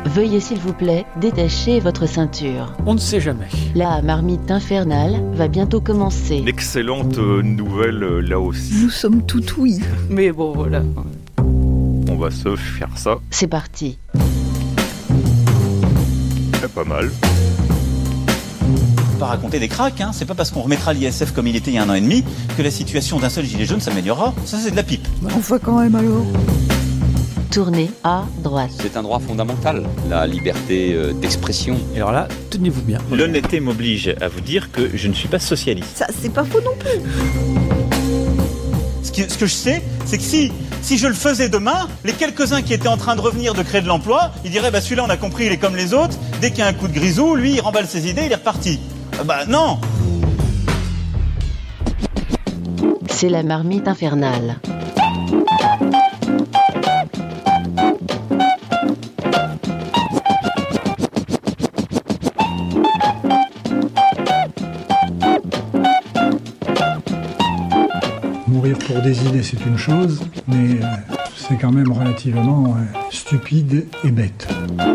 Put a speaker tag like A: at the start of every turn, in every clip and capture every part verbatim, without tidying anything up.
A: Veuillez s'il vous plaît détacher votre ceinture.
B: On ne sait jamais.
A: La marmite infernale va bientôt commencer.
C: Une excellente euh, nouvelle euh, là aussi.
D: Nous sommes tout oui.
B: Mais bon, voilà.
C: On va se faire ça.
A: C'est parti.
C: C'est pas mal.
E: Pas raconter des cracks, hein. C'est pas parce qu'on remettra l'I S F comme il était il y a un an et demi que la situation d'un seul gilet jaune s'améliorera. Ça, c'est de la pipe.
D: Bah, enfin quand même alors.
A: Tournez à droite.
F: C'est un droit fondamental, la liberté euh, d'expression.
B: Et alors là, tenez-vous bien.
G: L'honnêteté m'oblige à vous dire que je ne suis pas socialiste.
D: Ça, c'est pas faux non plus.
E: Ce, qui, ce que je sais, c'est que si, si je le faisais demain, les quelques-uns qui étaient en train de revenir de créer de l'emploi, ils diraient bah celui-là on a compris, il est comme les autres. Dès qu'il y a un coup de grisou, lui il remballe ses idées, il est reparti. Ah bah non.
A: C'est la marmite infernale.
H: Mourir pour des idées, c'est une chose, mais euh, c'est quand même relativement euh, stupide et bête.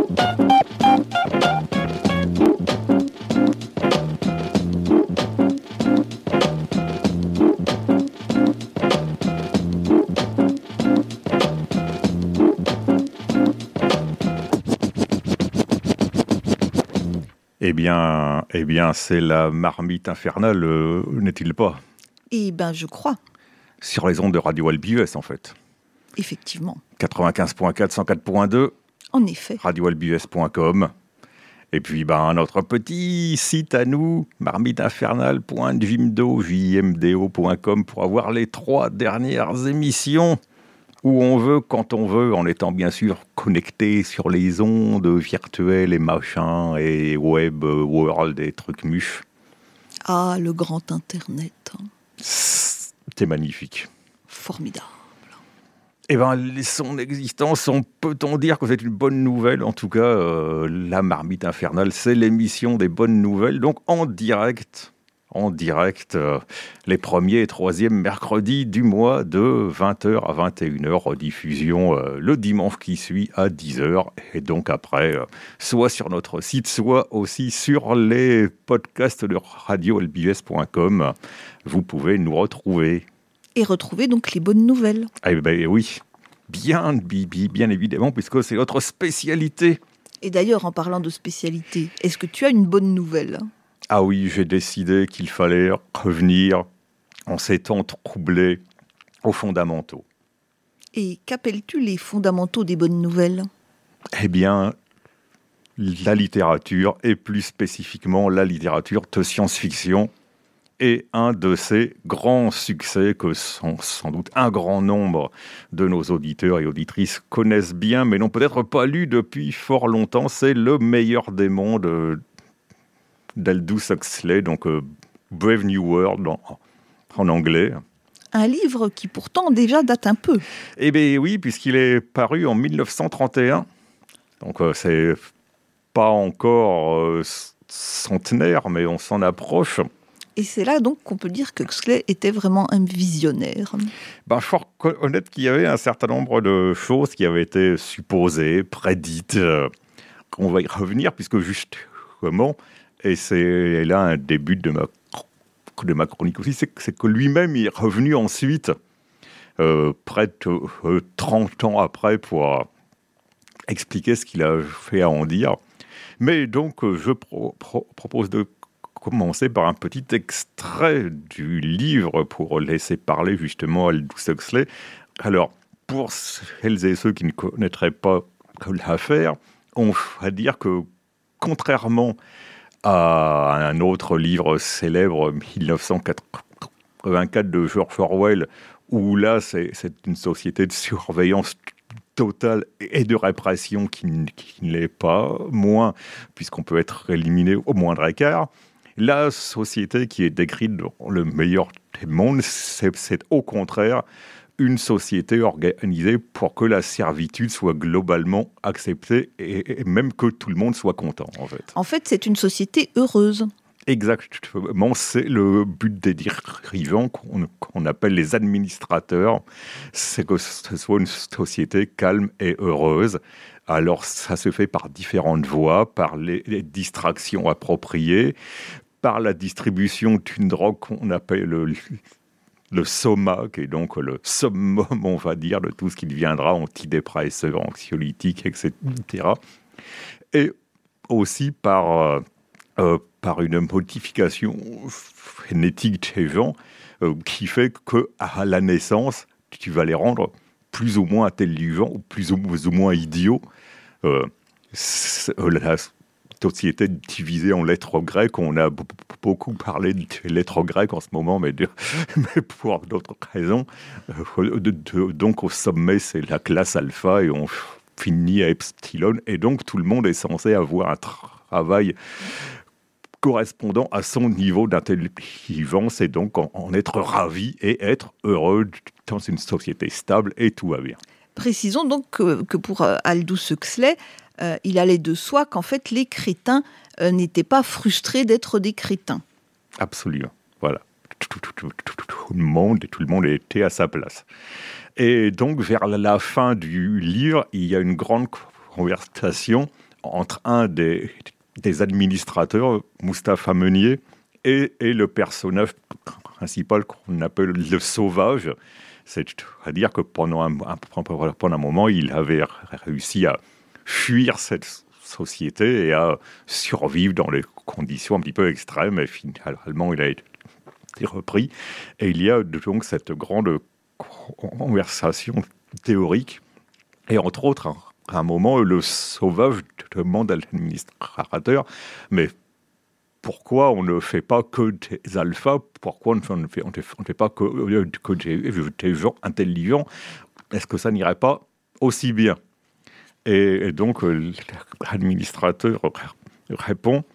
C: Eh bien, eh bien, c'est la marmite infernale, euh, n'est-il pas ?
D: Eh ben, je crois.
C: Sur les ondes de Radio Albi U S, en fait.
D: Effectivement.
C: quatre-vingt-quinze point quatre, cent quatre point deux.
D: En effet.
C: radio albi u s point com. Et puis, ben, notre petit site à nous, marmite infernale point jimdo point com, pour avoir les trois dernières émissions où on veut, quand on veut, en étant bien sûr connecté sur les ondes virtuelles et machins, et web, world, et trucs mûches.
D: Ah, le grand Internet.
C: C'est magnifique.
D: Formidable.
C: Eh bien, son existence, on peut-on dire que c'est une bonne nouvelle. En tout cas, euh, la marmite infernale, c'est l'émission des bonnes nouvelles. Donc, en direct, en direct, euh, les premiers et troisièmes mercredis du mois de vingt heures à vingt et une heures, rediffusion euh, le dimanche qui suit à dix heures. Et donc après, euh, soit sur notre site, soit aussi sur les podcasts de radio albi u s point com, vous pouvez nous retrouver.
D: Et retrouver donc les bonnes nouvelles.
C: Eh bien oui, bien, Bibi, bien évidemment, puisque c'est notre spécialité.
D: Et d'ailleurs, en parlant de spécialité, est-ce que tu as une bonne nouvelle ?
C: Ah oui, j'ai décidé qu'il fallait revenir en ces temps troublés aux fondamentaux.
D: Et qu'appelles-tu les fondamentaux des bonnes nouvelles ?
C: Eh bien, la littérature, et plus spécifiquement la littérature de science-fiction, est un de ces grands succès que sans, sans doute un grand nombre de nos auditeurs et auditrices connaissent bien, mais n'ont peut-être pas lu depuis fort longtemps. C'est Le meilleur des mondes d'Aldous Huxley, donc euh, Brave New World en, en anglais.
D: Un livre qui pourtant déjà date un peu.
C: Eh bien oui, puisqu'il est paru en mille neuf cent trente et un. Donc euh, c'est pas encore euh, centenaire, mais on s'en approche.
D: Et c'est là donc qu'on peut dire que Huxley était vraiment un visionnaire.
C: Ben, je faut reconnaître qu'il y avait un certain nombre de choses qui avaient été supposées, prédites. Euh, on va y revenir, puisque justement, et c'est là un début de ma, de ma chronique aussi, c'est, c'est que lui-même est revenu ensuite, euh, près de euh, trente ans après, pour euh, expliquer ce qu'il a fait à en dire. Mais donc, euh, je pro- pro- propose de commencer par un petit extrait du livre pour laisser parler justement Aldous Huxley. Alors, pour celles et ceux qui ne connaîtraient pas l'affaire, on va dire que contrairement à un autre livre célèbre, mille neuf cent quatre-vingt-quatre de George Orwell, où là, c'est, c'est une société de surveillance totale et de répression qui, qui ne l'est pas, moins, puisqu'on peut être éliminé au moindre écart. La société qui est décrite dans Le meilleur des mondes, c'est, c'est au contraire une société organisée pour que la servitude soit globalement acceptée et, et même que tout le monde soit content, en fait.
D: En fait, c'est une société heureuse.
C: Exactement, c'est le but des dirigeants qu'on, qu'on appelle les administrateurs, c'est que ce soit une société calme et heureuse. Alors ça se fait par différentes voies, par les, les distractions appropriées, par la distribution d'une drogue qu'on appelle le, le soma, qui est donc le summum, on va dire, de tout ce qui deviendra antidépresseur, anxiolytique, et cetera. Et aussi par, euh, euh, par une modification génétique des gens euh, qui fait qu'à la naissance, tu vas les rendre plus ou moins intelligents ou plus ou, ou moins idiots. Euh, la société divisée en lettres grecques, on a b- beaucoup parlé des lettres grecques en ce moment, mais, de, mais pour d'autres raisons. Euh, de, de, donc au sommet, c'est la classe alpha et on finit à epsilon. Et donc tout le monde est censé avoir un tra- travail correspondant à son niveau d'intelligence et donc en, en être ravi et être heureux dans une société stable et tout va bien.
D: Précisons donc que, que pour euh, Aldous Huxley, euh, il allait de soi qu'en fait les crétins euh, n'étaient pas frustrés d'être des crétins.
C: Absolument, voilà. Tout, tout, tout, tout, tout le monde et tout le monde était à sa place. Et donc vers la fin du livre, il y a une grande conversation entre un des des administrateurs, Mustapha Meunier, et, et le personnage principal qu'on appelle le sauvage. C'est-à-dire que pendant un, un, pendant un moment, il avait réussi à fuir cette société et à survivre dans les conditions un petit peu extrêmes. Et finalement, il a été repris. Et il y a donc cette grande conversation théorique. Et entre autres, à un moment, le sauvage demande à l'administrateur, mais pourquoi on ne fait pas que des alphas? Pourquoi on ne fait, on ne fait pas que, que des, des gens intelligents? Est-ce que ça n'irait pas aussi bien? et, et donc, l'administrateur répond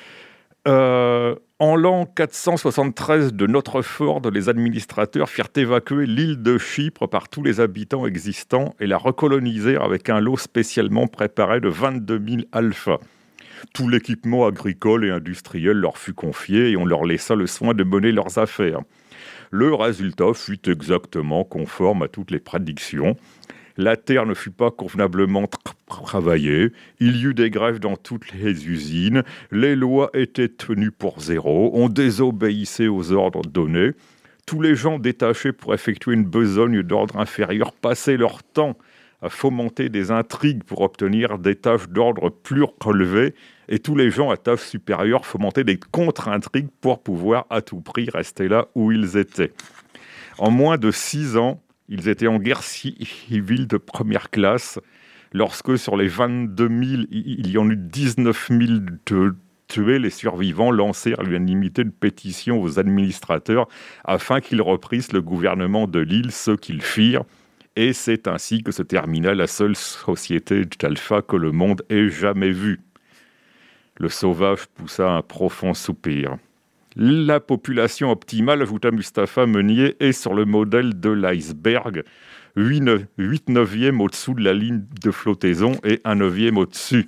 C: euh, en l'an quatre cent soixante-treize de notre Ford, les administrateurs firent évacuer l'île de Chypre par tous les habitants existants et la recolonisèrent avec un lot spécialement préparé de vingt-deux mille alphas. Tout l'équipement agricole et industriel leur fut confié et on leur laissa le soin de mener leurs affaires. Le résultat fut exactement conforme à toutes les prédictions. La terre ne fut pas convenablement tra- travaillée, il y eut des grèves dans toutes les usines, les lois étaient tenues pour zéro, on désobéissait aux ordres donnés. Tous les gens détachés pour effectuer une besogne d'ordre inférieur passaient leur temps à fomenter des intrigues pour obtenir des tâches d'ordre plus relevées, et tous les gens à tâches supérieures fomentaient des contre-intrigues pour pouvoir à tout prix rester là où ils étaient. En moins de six ans, ils étaient en guerre civile de première classe, lorsque sur les vingt-deux mille, il y en eut dix-neuf mille de tués. Les survivants lancèrent à l'unanimité une pétition aux administrateurs afin qu'ils reprissent le gouvernement de l'île, ce qu'ils firent. Et c'est ainsi que se termina la seule société d'alpha que le monde ait jamais vue. Le sauvage poussa un profond soupir. La population optimale, ajouta Mustapha Meunier, est sur le modèle de l'iceberg, huit neuvièmes au-dessous de la ligne de flottaison et un neuvième au-dessus.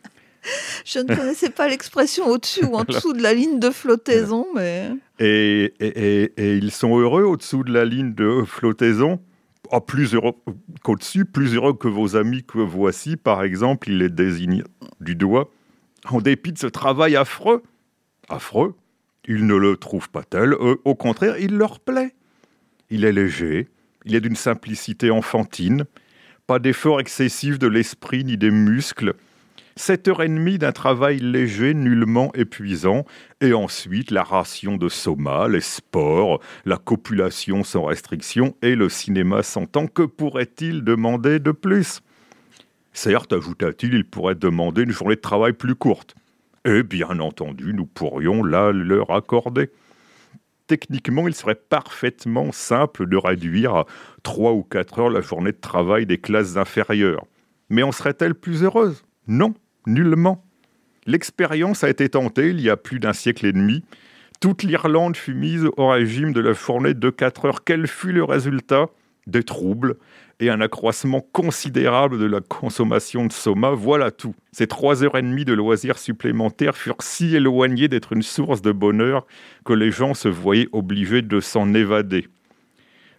D: Je ne connaissais pas l'expression au-dessus ou en dessous de la ligne de flottaison, mais...
C: Et, et, et, et ils sont heureux au-dessous de la ligne de flottaison? Oh, plus heureux qu'au-dessus, plus heureux que vos amis que voici, par exemple, il les désigne du doigt. En dépit de ce travail affreux, affreux, ils ne le trouvent pas tel, eux, au contraire, il leur plaît. Il est léger, il est d'une simplicité enfantine, pas d'effort excessif de l'esprit ni des muscles, sept heures et demie d'un travail léger, nullement épuisant, et ensuite la ration de soma, les sports, la copulation sans restriction et le cinéma sans temps. Que pourrait-il demander de plus? Certes, ajouta-t-il, il pourrait demander une journée de travail plus courte. Et bien entendu, nous pourrions là leur accorder. Techniquement, il serait parfaitement simple de réduire à trois ou quatre heures la journée de travail des classes inférieures. Mais en serait-elle plus heureuse? Non, nullement. L'expérience a été tentée il y a plus d'un siècle et demi. Toute l'Irlande fut mise au régime de la journée de quatre heures. Quel fut le résultat? Des troubles et un accroissement considérable de la consommation de soma. Voilà tout. Ces trois heures et demie de loisirs supplémentaires furent si éloignés d'être une source de bonheur que les gens se voyaient obligés de s'en évader.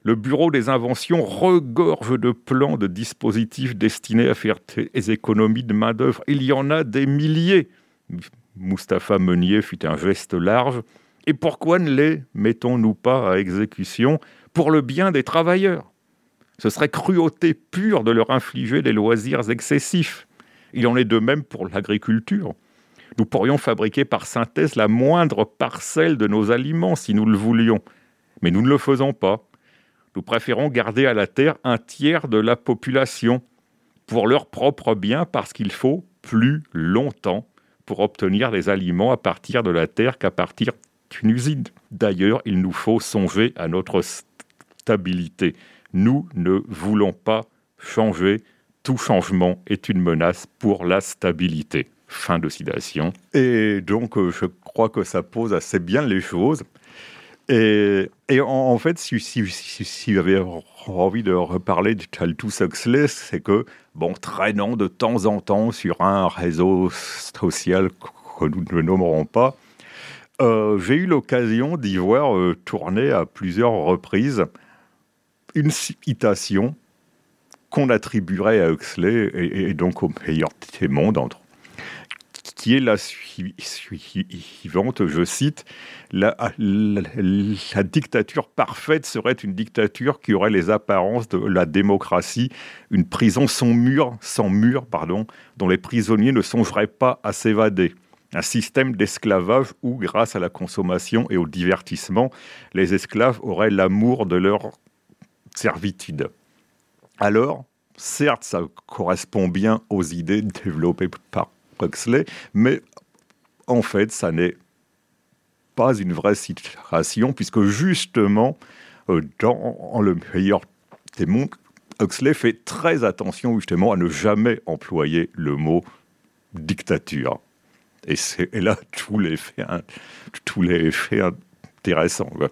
C: Le bureau des inventions regorge de plans, de dispositifs destinés à faire des économies de main-d'œuvre. Il y en a des milliers. Mustapha Meunier fit un geste large. Et pourquoi ne les mettons-nous pas à exécution pour le bien des travailleurs ? Ce serait cruauté pure de leur infliger des loisirs excessifs. Il en est de même pour l'agriculture. Nous pourrions fabriquer par synthèse la moindre parcelle de nos aliments si nous le voulions. Mais nous ne le faisons pas. Nous préférons garder à la terre un tiers de la population pour leur propre bien parce qu'il faut plus longtemps pour obtenir les aliments à partir de la terre qu'à partir d'une usine. D'ailleurs, il nous faut songer à notre stabilité. Nous ne voulons pas changer. Tout changement est une menace pour la stabilité. Fin de citation. Et donc, euh, je crois que ça pose assez bien les choses. Et, et en, en fait, si, si, si, si j'avais envie de reparler de Aldous Huxley, c'est que, bon, traînant de temps en temps sur un réseau social que nous ne nommerons pas, euh, j'ai eu l'occasion d'y voir euh, tourner à plusieurs reprises une citation qu'on attribuerait à Huxley et, et donc au meilleur des mondes, entre qui est la suivante, je cite, la, la, la dictature parfaite serait une dictature qui aurait les apparences de la démocratie, une prison sans mur, sans mur pardon, dont les prisonniers ne songeraient pas à s'évader. Un système d'esclavage où, grâce à la consommation et au divertissement, les esclaves auraient l'amour de leur servitude. Alors, certes, ça correspond bien aux idées développées par Huxley, mais en fait, ça n'est pas une vraie citation, puisque justement, euh, dans Le meilleur des mondes, Huxley fait très attention justement à ne jamais employer le mot dictature. Et c'est et là tous les faits, hein, tous les faits intéressants. Ouais.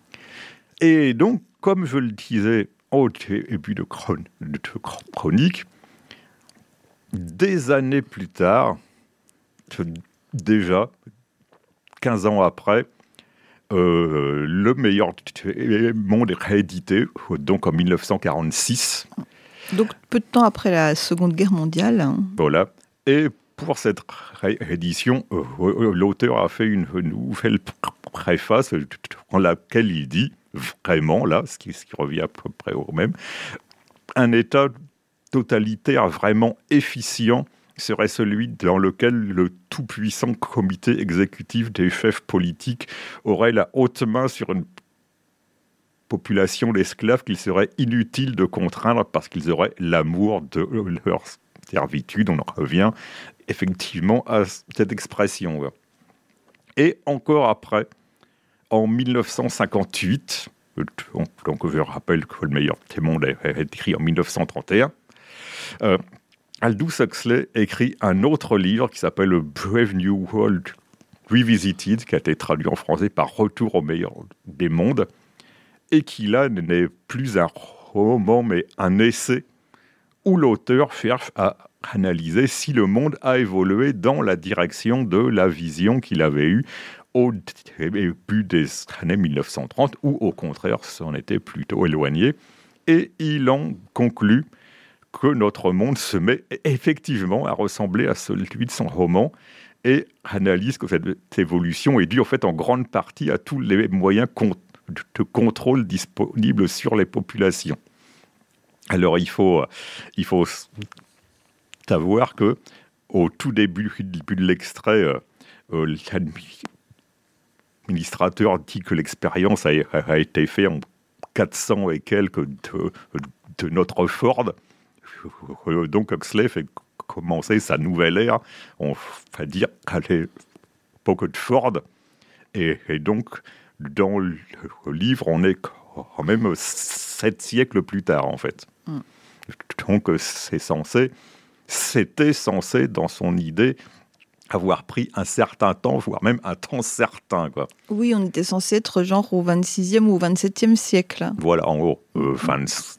C: Et donc, comme je le disais au début de, chron- de chronique, des années plus tard, déjà, quinze ans après, euh, Le meilleur monde est réédité, donc en dix-neuf cent quarante-six.
D: Donc peu de temps après la Seconde Guerre mondiale.
C: Voilà. Et pour cette réédition, euh, l'auteur a fait une nouvelle préface dans laquelle il dit, vraiment, là, ce qui, ce qui revient à peu près au même, un État totalitaire vraiment efficient serait celui dans lequel le tout-puissant comité exécutif des chefs politiques aurait la haute main sur une population d'esclaves qu'il serait inutile de contraindre parce qu'ils auraient l'amour de leur servitude. On en revient effectivement à cette expression. Et encore après, en dix-neuf cent cinquante-huit, donc je rappelle que Le meilleur des mondes est écrit en dix-neuf cent trente et un, Euh, Aldous Huxley écrit un autre livre qui s'appelle Brave New World Revisited, qui a été traduit en français par Retour au meilleur des mondes, et qui là n'est plus un roman mais un essai où l'auteur cherche à analyser si le monde a évolué dans la direction de la vision qu'il avait eue au début des années dix-neuf cent trente, ou au contraire s'en était plutôt éloigné, et il en conclut que notre monde se met effectivement à ressembler à celui de son roman et analyse que cette évolution est due en fait en grande partie à tous les moyens de contrôle disponibles sur les populations. Alors il faut, il faut savoir que au tout début, début de l'extrait, euh, l'administrateur dit que l'expérience a, a été faite en quatre cents et quelques de, de notre Ford. Donc Huxley fait commencer sa nouvelle ère, on va dire à l'époque de Ford, et, et donc dans le livre on est quand même sept siècles plus tard en fait. Mm. Donc c'est censé, c'était censé dans son idée avoir pris un certain temps, voire même un temps certain, quoi.
D: Oui, on était censé être genre au vingt-sixième ou au vingt-septième siècle.
C: Voilà, en gros, euh, vingt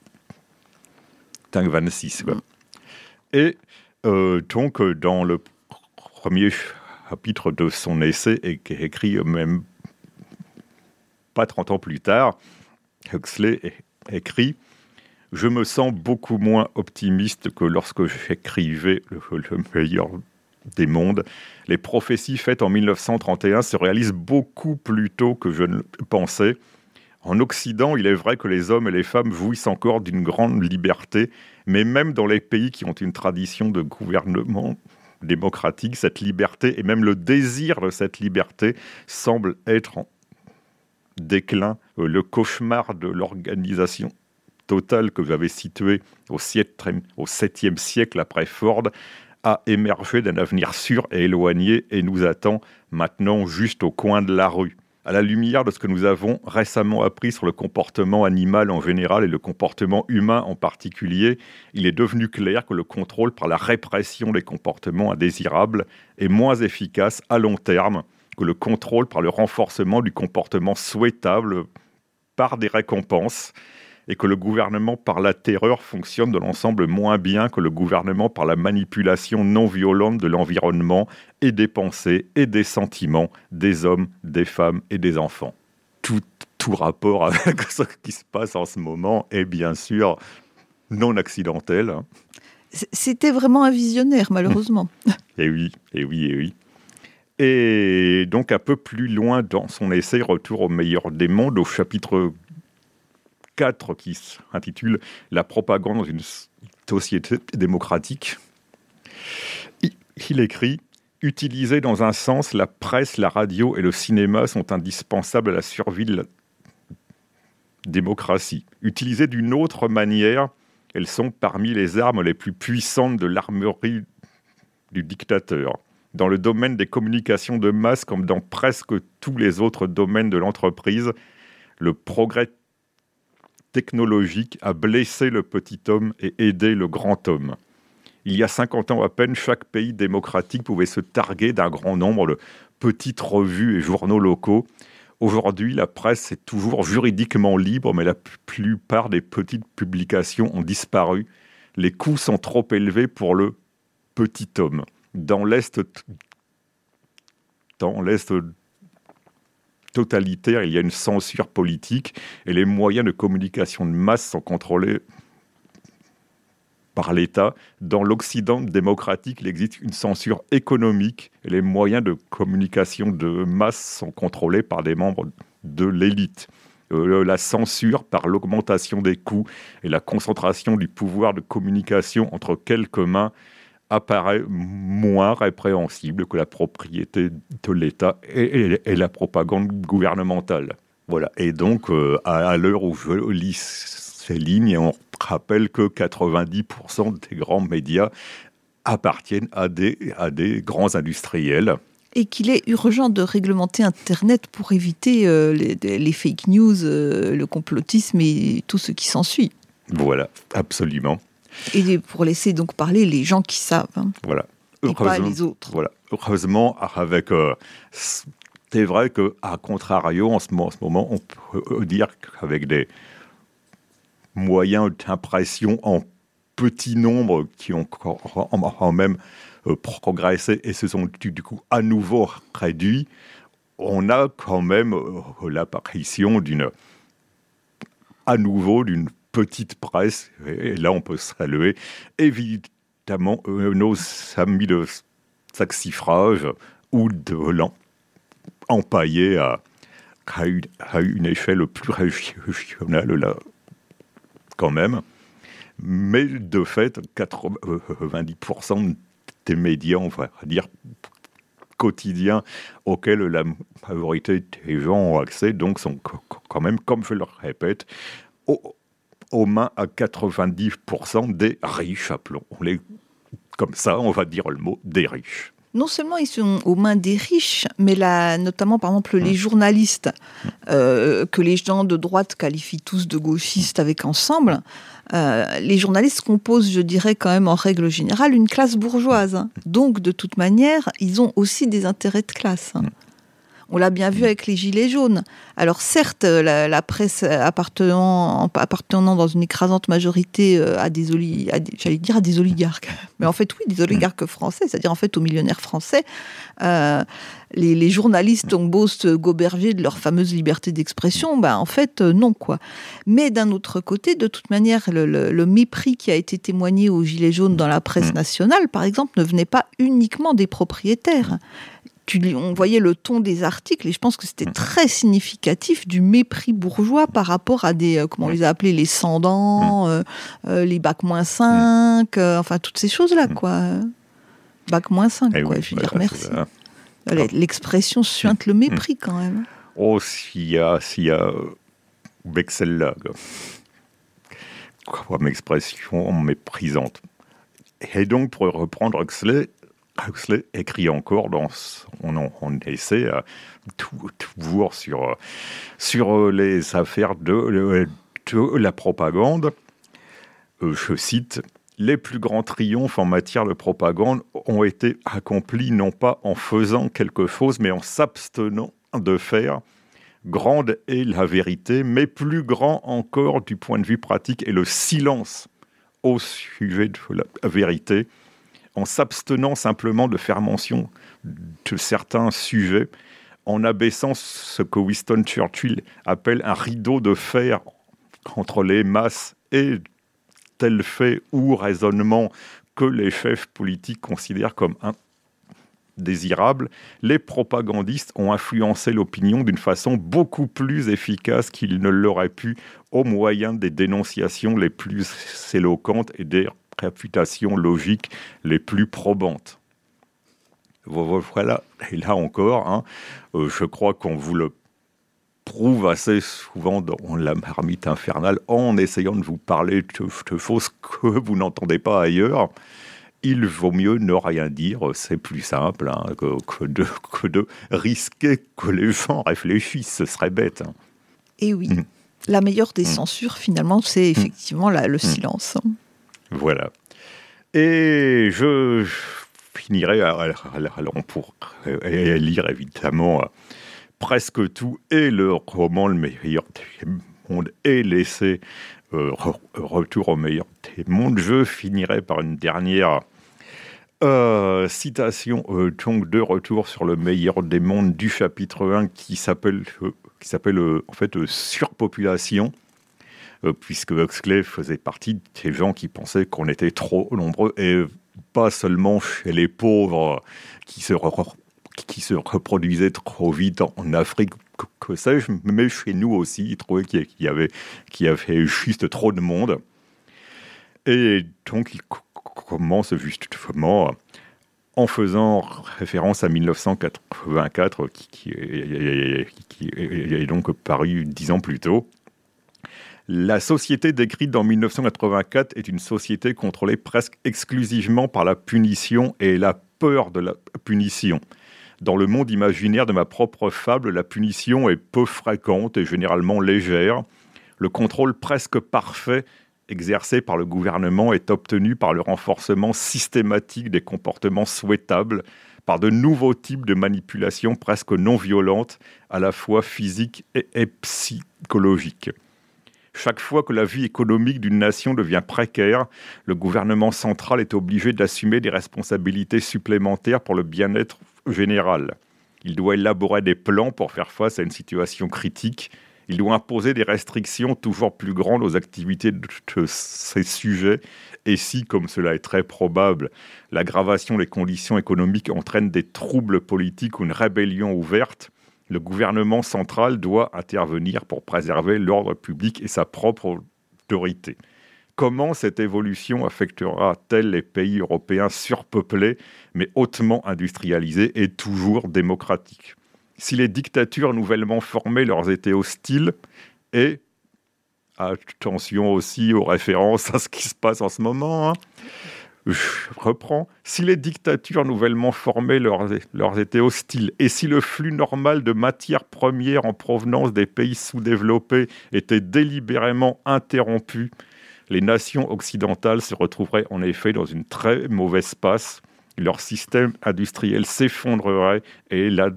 C: vingt-six. Quoi. Et euh, donc, dans le premier chapitre de son essai, et qui est écrit même pas trente ans plus tard, Huxley écrit « Je me sens beaucoup moins optimiste que lorsque j'écrivais le, le meilleur des mondes. Les prophéties faites en mille neuf cent trente et un se réalisent beaucoup plus tôt que je ne le pensais. En Occident, il est vrai que les hommes et les femmes jouissent encore d'une grande liberté, mais même dans les pays qui ont une tradition de gouvernement démocratique, cette liberté et même le désir de cette liberté semblent être en déclin. Le cauchemar de l'organisation totale que j'avais situé au septième siècle après Ford a émergé d'un avenir sûr et éloigné et nous attend maintenant juste au coin de la rue. À la lumière de ce que nous avons récemment appris sur le comportement animal en général et le comportement humain en particulier, il est devenu clair que le contrôle par la répression des comportements indésirables est moins efficace à long terme que le contrôle par le renforcement du comportement souhaitable par des récompenses, et que le gouvernement par la terreur fonctionne dans l'ensemble moins bien que le gouvernement par la manipulation non violente de l'environnement et des pensées et des sentiments des hommes, des femmes et des enfants. Tout, tout rapport avec ce qui se passe en ce moment est bien sûr non accidentel.
D: C'était vraiment un visionnaire, malheureusement.
C: Et oui, et oui, et oui. Et donc un peu plus loin dans son essai « Retour au meilleur des mondes », au chapitre quatre qui s'intitule « La propagande dans une société démocratique », il écrit « Utilisés dans un sens, la presse, la radio et le cinéma sont indispensables à la survie de la démocratie. Utilisées d'une autre manière, elles sont parmi les armes les plus puissantes de l'armerie du dictateur. Dans le domaine des communications de masse, comme dans presque tous les autres domaines de l'entreprise, le progrès technologique a blessé le petit homme et aidé le grand homme. Il y a cinquante ans à peine, chaque pays démocratique pouvait se targuer d'un grand nombre de petites revues et journaux locaux. Aujourd'hui, la presse est toujours juridiquement libre, mais la plupart des petites publications ont disparu. Les coûts sont trop élevés pour le petit homme. Dans l'Est, dans l'Est totalitaire, il y a une censure politique et les moyens de communication de masse sont contrôlés par l'État. Dans l'Occident démocratique, il existe une censure économique et les moyens de communication de masse sont contrôlés par des membres de l'élite. Euh, la censure par l'augmentation des coûts et la concentration du pouvoir de communication entre quelques mains apparaît moins répréhensible que la propriété de l'État et, et, et la propagande gouvernementale. Voilà. Et donc, euh, à, à l'heure où je lis ces lignes, on rappelle que quatre-vingt-dix pour cent des grands médias appartiennent à des, à des grands industriels.
D: Et qu'il est urgent de réglementer Internet pour éviter euh, les, les fake news, euh, le complotisme et tout ce qui s'ensuit.
C: Voilà, absolument.
D: Et pour laisser donc parler les gens qui savent. Hein.
C: Voilà.
D: Et pas les autres.
C: Voilà. Heureusement, avec, euh, c'est vrai qu'à contrario, en ce, en ce moment, on peut dire qu'avec des moyens d'impression en petit nombre qui ont quand même euh, progressé et se sont du coup à nouveau réduits, on a quand même euh, l'apparition d'une, à nouveau d'une petite presse, et là on peut saluer évidemment euh, nos amis de saxifrage ou de l'empaillé à, à, une, à une échelle plus régionale là quand même, mais de fait quatre-vingt-dix pour cent des médias, on va dire quotidiens auxquels la majorité des gens ont accès, donc sont quand même, comme je le répète, au aux mains à quatre-vingt-dix pour cent des riches, appelons les comme ça, on va dire le mot des riches.
D: Non seulement ils sont aux mains des riches, mais là, notamment par exemple les journalistes, euh, que les gens de droite qualifient tous de gauchistes avec Ensemble, euh, les journalistes composent, je dirais quand même en règle générale, une classe bourgeoise. Donc de toute manière, ils ont aussi des intérêts de classe. On l'a bien vu avec les Gilets jaunes. Alors certes, la, la presse appartenant, appartenant dans une écrasante majorité à des, oli, à des, j'allais dire à des oligarques, mais en fait oui, des oligarques français, c'est-à-dire en fait aux millionnaires français, euh, les, les journalistes ont beau se goberger de leur fameuse liberté d'expression, ben en fait euh, non quoi. Mais d'un autre côté, de toute manière, le, le, le mépris qui a été témoigné aux Gilets jaunes dans la presse nationale, par exemple, ne venait pas uniquement des propriétaires. Tu, on voyait le ton des articles et je pense que c'était très significatif du mépris bourgeois par rapport à des, euh, comment on les a appelés, les sans-dents, euh, euh, les bac moins cinq, euh, enfin toutes ces choses-là, quoi. Bac moins cinq,
C: eh
D: quoi,
C: oui,
D: je veux
C: voilà,
D: dire, merci. L'expression suinte le mépris, quand même.
C: Oh, s'il y a, s'il y a Bexella, comme expression méprisante. Et donc, pour reprendre Huxley, Huxley écrit encore dans son en essai, euh, tout, toujours sur, sur les affaires de, de la propagande. Euh, je cite, « Les plus grands triomphes en matière de propagande ont été accomplis non pas en faisant quelque chose, mais en s'abstenant de faire. Grande est la vérité, mais plus grand encore du point de vue pratique est le silence au sujet de la vérité. » En s'abstenant simplement de faire mention de certains sujets, en abaissant ce que Winston Churchill appelle un rideau de fer entre les masses et tel fait ou raisonnement que les chefs politiques considèrent comme indésirables, les propagandistes ont influencé l'opinion d'une façon beaucoup plus efficace qu'ils ne l'auraient pu au moyen des dénonciations les plus éloquentes et des réputations logiques les plus probantes. Voilà, et là encore, hein, euh, je crois qu'on vous le prouve assez souvent dans La Marmite infernale en essayant de vous parler de, de choses que vous n'entendez pas ailleurs. Il vaut mieux ne rien dire, c'est plus simple hein, que, que, de, que de risquer que les gens réfléchissent, ce serait bête. Hein.
D: Et oui, mmh. La meilleure des mmh. censures, finalement, c'est effectivement mmh. la, le silence. Mmh.
C: Voilà. Et je finirai, alors on pourrait lire évidemment presque tout, et le roman Le meilleur des mondes, et l'essai euh, Retour au meilleur des mondes. Je finirai par une dernière euh, citation euh, donc de Retour sur le meilleur des mondes du chapitre un qui s'appelle, euh, qui s'appelle euh, en fait euh, Surpopulation. Puisque Huxley faisait partie des gens qui pensaient qu'on était trop nombreux, et pas seulement chez les pauvres qui se, re- qui se reproduisaient trop vite en Afrique, que, que sais-je, mais chez nous aussi, ils trouvaient qu'il y avait, qu'il y avait juste trop de monde. Et donc, il commence justement en faisant référence à dix-neuf cent quatre-vingt-quatre, qui, qui, est, qui est donc paru dix ans plus tôt. La société décrite dans dix-neuf cent quatre-vingt-quatre est une société contrôlée presque exclusivement par la punition et la peur de la punition. Dans le monde imaginaire de ma propre fable, la punition est peu fréquente et généralement légère. Le contrôle presque parfait exercé par le gouvernement est obtenu par le renforcement systématique des comportements souhaitables, par de nouveaux types de manipulations presque non violentes, à la fois physiques et, et psychologiques. Chaque fois que la vie économique d'une nation devient précaire, le gouvernement central est obligé d'assumer des responsabilités supplémentaires pour le bien-être général. Il doit élaborer des plans pour faire face à une situation critique. Il doit imposer des restrictions toujours plus grandes aux activités de ces sujets. Et si, comme cela est très probable, l'aggravation des conditions économiques entraîne des troubles politiques ou une rébellion ouverte, le gouvernement central doit intervenir pour préserver l'ordre public et sa propre autorité. Comment cette évolution affectera-t-elle les pays européens surpeuplés, mais hautement industrialisés et toujours démocratiques ? Si les dictatures nouvellement formées leur étaient hostiles, et attention aussi aux références à ce qui se passe en ce moment, hein, je reprends. Si les dictatures nouvellement formées leur, leur étaient hostiles, et si le flux normal de matières premières en provenance des pays sous-développés était délibérément interrompu, les nations occidentales se retrouveraient en effet dans une très mauvaise passe. Leur système industriel s'effondrerait et la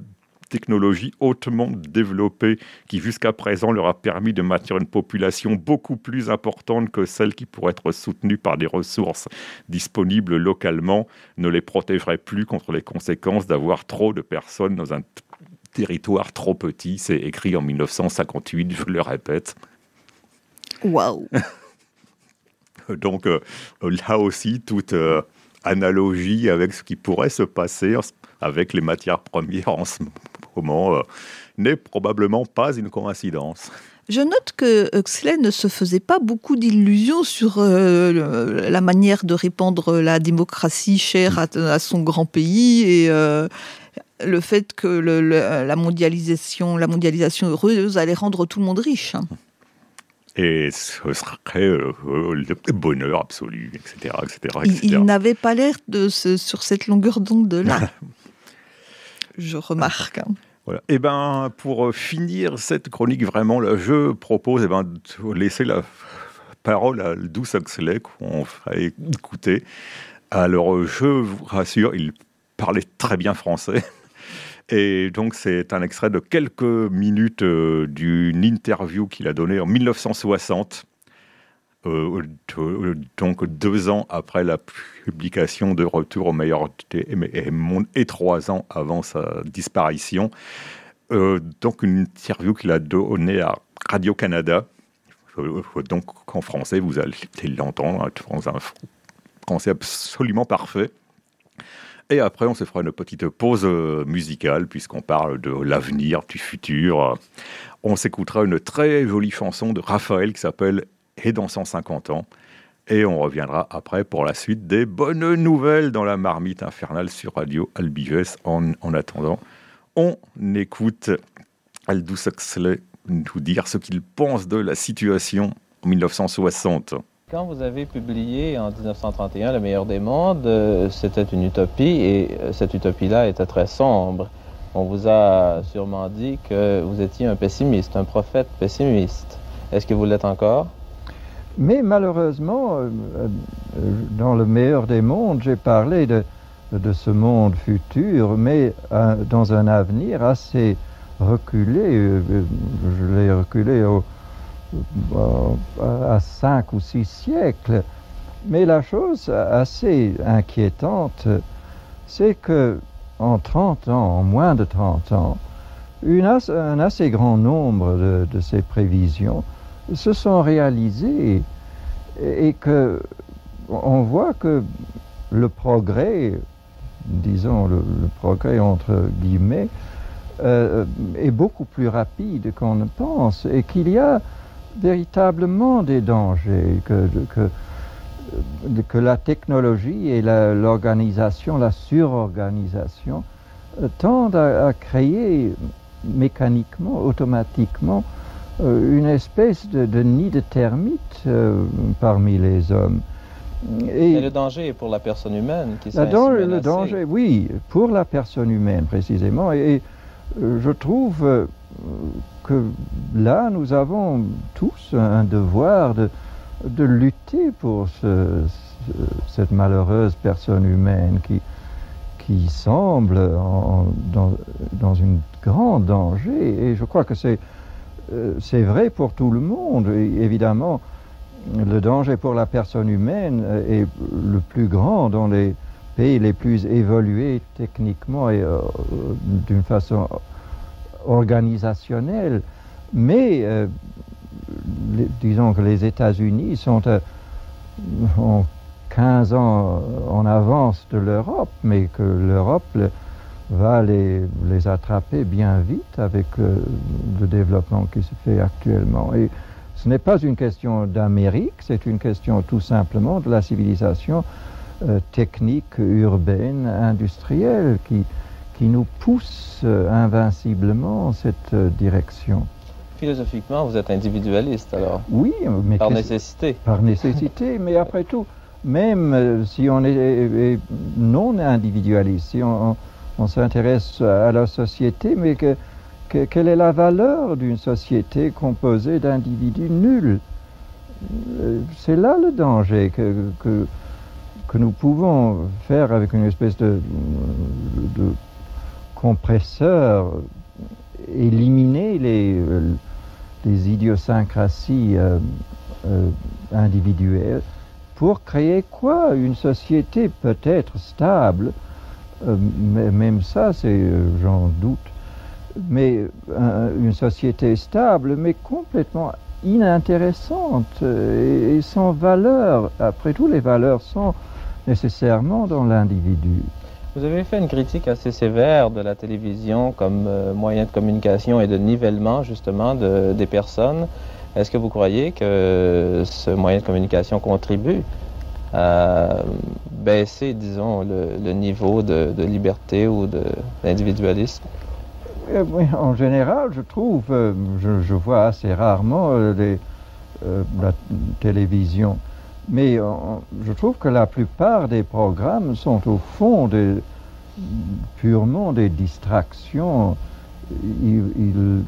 C: technologie hautement développée qui jusqu'à présent leur a permis de maintenir une population beaucoup plus importante que celle qui pourrait être soutenue par des ressources disponibles localement ne les protégerait plus contre les conséquences d'avoir trop de personnes dans un t- territoire trop petit. C'est écrit en mille neuf cent cinquante-huit, je le répète.
D: Waouh.
C: Donc euh, là aussi, toute euh, analogie avec ce qui pourrait se passer avec les matières premières en ce moment euh, n'est probablement pas une coïncidence.
D: Je note que Huxley ne se faisait pas beaucoup d'illusions sur euh, le, la manière de répandre la démocratie chère à, à son grand pays et euh, le fait que le, le, la mondialisation, la mondialisation heureuse allait rendre tout le monde riche.
C: Et ce serait euh, le bonheur absolu, et cetera, et cetera, et cetera.
D: Il, il n'avait pas l'air de ce, sur cette longueur d'onde-là. Je remarque.
C: Voilà. Et ben, pour finir cette chronique, vraiment, là, je propose eh ben, de laisser la parole à Aldous Huxley qu'on va écouter. Alors, je vous rassure, il parlait très bien français. Et donc, c'est un extrait de quelques minutes euh, d'une interview qu'il a donnée en mille neuf cent soixante, euh, euh, donc deux ans après la publication de Retour au meilleur monde et trois ans avant sa disparition. Euh, donc, une interview qu'il a donnée à Radio-Canada. Euh, donc, en français, vous allez l'entendre, hein, dans un français absolument parfait. Et après, on se fera une petite pause musicale, puisqu'on parle de l'avenir, du futur. On s'écoutera une très jolie chanson de Raphaël qui s'appelle « Et dans cent cinquante ans ». Et on reviendra après pour la suite des bonnes nouvelles dans la marmite infernale sur Radio Albiges. En, en attendant, on écoute Aldous Huxley nous dire ce qu'il pense de la situation en mille neuf cent soixante.
I: Quand vous avez publié en dix-neuf cent trente et un Le meilleur des mondes, euh, c'était une utopie et euh, cette utopie-là était très sombre. On vous a sûrement dit que vous étiez un pessimiste, un prophète pessimiste. Est-ce que vous l'êtes encore?
J: Mais malheureusement, euh, dans Le meilleur des mondes, j'ai parlé de, de ce monde futur, mais euh, dans un avenir assez reculé. Euh, je l'ai reculé au à cinq ou six siècles. Mais la chose assez inquiétante, c'est que en trente ans, en moins de trente ans, une as, un assez grand nombre de, de ces prévisions se sont réalisées et, et que on voit que le progrès, disons le, le progrès entre guillemets, euh, est beaucoup plus rapide qu'on ne pense et qu'il y a véritablement des dangers, que, que, que la technologie et la, l'organisation, la surorganisation euh, tendent à, à créer mécaniquement, automatiquement, euh, une espèce de, de nid de termites euh, parmi les hommes.
I: Et, et le danger est pour la personne humaine qui s'est
J: dan- Le danger, oui, pour la personne humaine précisément. Et, et euh, je trouve euh, que là, nous avons tous un devoir de, de lutter pour ce, ce, cette malheureuse personne humaine qui, qui semble en, dans, dans un grand danger. Et je crois que c'est, euh, c'est vrai pour tout le monde. Et évidemment, le danger pour la personne humaine est le plus grand dans les pays les plus évolués techniquement et euh, d'une façon organisationnelle, mais euh, les, disons que les États-Unis sont euh, en quinze ans en avance de l'Europe, mais que l'Europe le, va les, les attraper bien vite avec euh, le développement qui se fait actuellement. Et ce n'est pas une question d'Amérique, c'est une question tout simplement de la civilisation euh, technique, urbaine, industrielle qui qui nous pousse euh, invinciblement cette euh, direction.
I: Philosophiquement, vous êtes individualiste alors?
J: Oui, mais
I: par nécessité.
J: Par nécessité, mais après tout, même euh, si on est, est, est non individualiste, si on, on, on s'intéresse à la société, mais que, que, quelle est la valeur d'une société composée d'individus nuls? euh, C'est là le danger que, que, que nous pouvons faire avec une espèce de, de compresseur, éliminer les, euh, les idiosyncrasies euh, euh, individuelles pour créer quoi? Une société peut-être stable, euh, mais même ça, c'est, euh, j'en doute, mais euh, une société stable, mais complètement inintéressante et, et sans valeur. Après tout, les valeurs sont nécessairement dans l'individu.
I: Vous avez fait une critique assez sévère de la télévision comme euh, moyen de communication et de nivellement justement de, des personnes. Est-ce que vous croyez que ce moyen de communication contribue à baisser, disons, le, le niveau de, de liberté ou de, d'individualisme?
J: Euh, oui, en général, je trouve, euh, je, je vois assez rarement euh, les, euh, la télévision, mais euh, je trouve que la plupart des programmes sont au fond des, purement des distractions. Ils, ils,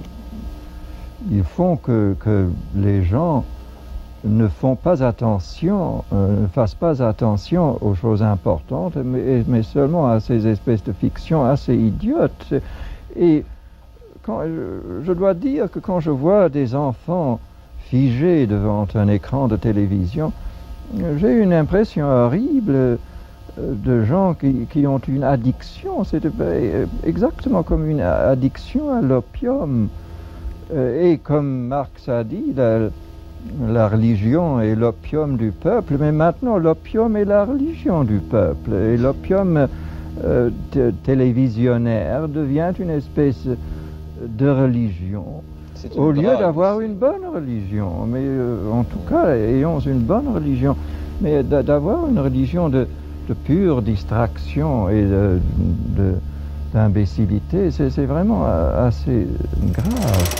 J: ils font que, que les gens ne font pas attention, euh, ne fassent pas attention aux choses importantes, mais, mais seulement à ces espèces de fictions assez idiotes. Et quand, je, je dois dire que quand je vois des enfants figés devant un écran de télévision, j'ai une impression horrible de gens qui, qui ont une addiction. C'est exactement comme une addiction à l'opium. Et comme Marx a dit, la, la religion est l'opium du peuple, mais maintenant l'opium est la religion du peuple. Et l'opium euh, t- télévisionnaire devient une espèce de religion. Au lieu drogue, d'avoir une bonne religion, mais euh, en tout cas, ayons une bonne religion, mais d'avoir une religion de, de pure distraction et de, de, d'imbécilité, c'est, c'est vraiment assez grave.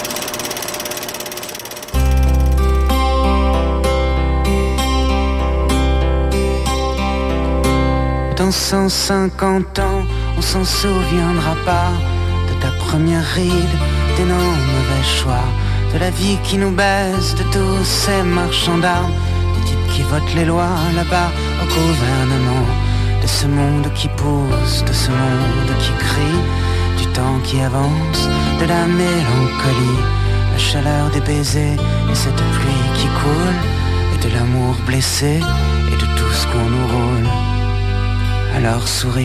K: Dans cent cinquante ans, on s'en souviendra pas de ta première ride, de nos mauvais choix, de la vie qui nous baise, de tous ces marchands d'armes, des types qui votent les lois là-bas au gouvernement, de ce monde qui pousse, de ce monde qui crie, du temps qui avance, de la mélancolie, la chaleur des baisers et cette pluie qui coule, et de l'amour blessé et de tout ce qu'on nous roule. Alors souris.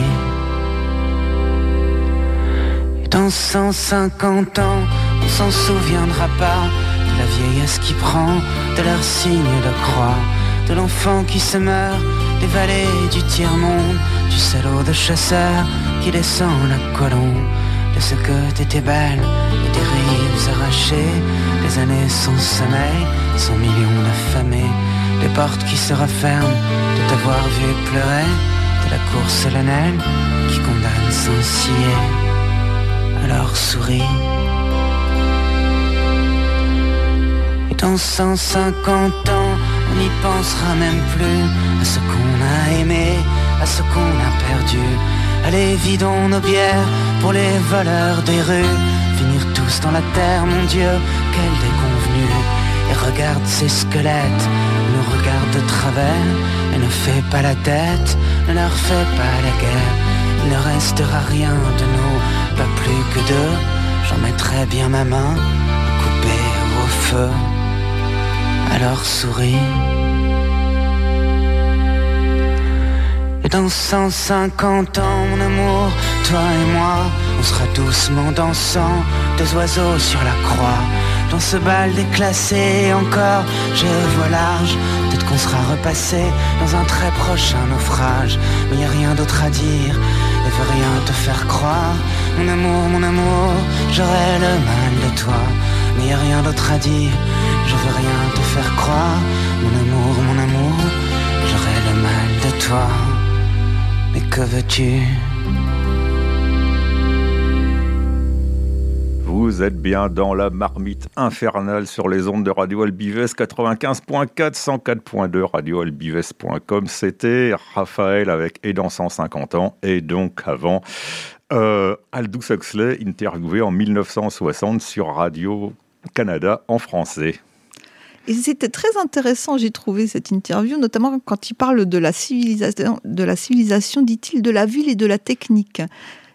K: Et dans cent cinquante ans, on s'en souviendra pas de la vieillesse qui prend, de leur signe de croix, de l'enfant qui se meurt, des vallées du tiers-monde, du salaud de chasseur qui descend la colombe, de ce que t'étais belle et des rives arrachées, des années sans sommeil, cent millions d'affamés, des portes qui se referment, de t'avoir vu pleurer, de la cour solennelle qui condamne sans scier. Alors souris. Et dans cent cinquante ans, on n'y pensera même plus à ce qu'on a aimé, à ce qu'on a perdu. Allez, vidons nos bières pour les voleurs des rues, finir tous dans la terre, mon Dieu, quelle déconvenue. Et regarde ces squelettes, nous regarde de travers, et ne fais pas la tête, ne leur fais pas la guerre. Il ne restera rien de nous, pas plus que deux. J'en mettrai bien ma main à couper au feu. Alors souris. Et dans cent cinquante ans, mon amour, toi et moi, on sera doucement dansant, deux oiseaux sur la croix. Dans ce bal déclassé, encore je vois large. Peut-être qu'on sera repassé dans un très prochain naufrage. Mais y a rien d'autre à dire, et veut rien te faire croire. Mon amour, mon amour, j'aurai le mal de toi. Mais y a rien d'autre à dire, je veux rien te faire croire. Mon amour, mon amour, j'aurai le mal de toi. Mais que veux-tu ?
C: Vous êtes bien dans la marmite infernale sur les ondes de Radio Albives quatre-vingt-quinze point quatre, cent quatre point deux, radio albives point com. C'était Raphaël avec Et dans cent cinquante ans, et donc avant euh, Aldous Huxley, interviewé en mille neuf cent soixante sur Radio-Canada en français.
D: Et c'était très intéressant, j'ai trouvé cette interview, notamment quand il parle de la civilisation, de la civilisation, dit-il, de la ville et de la technique.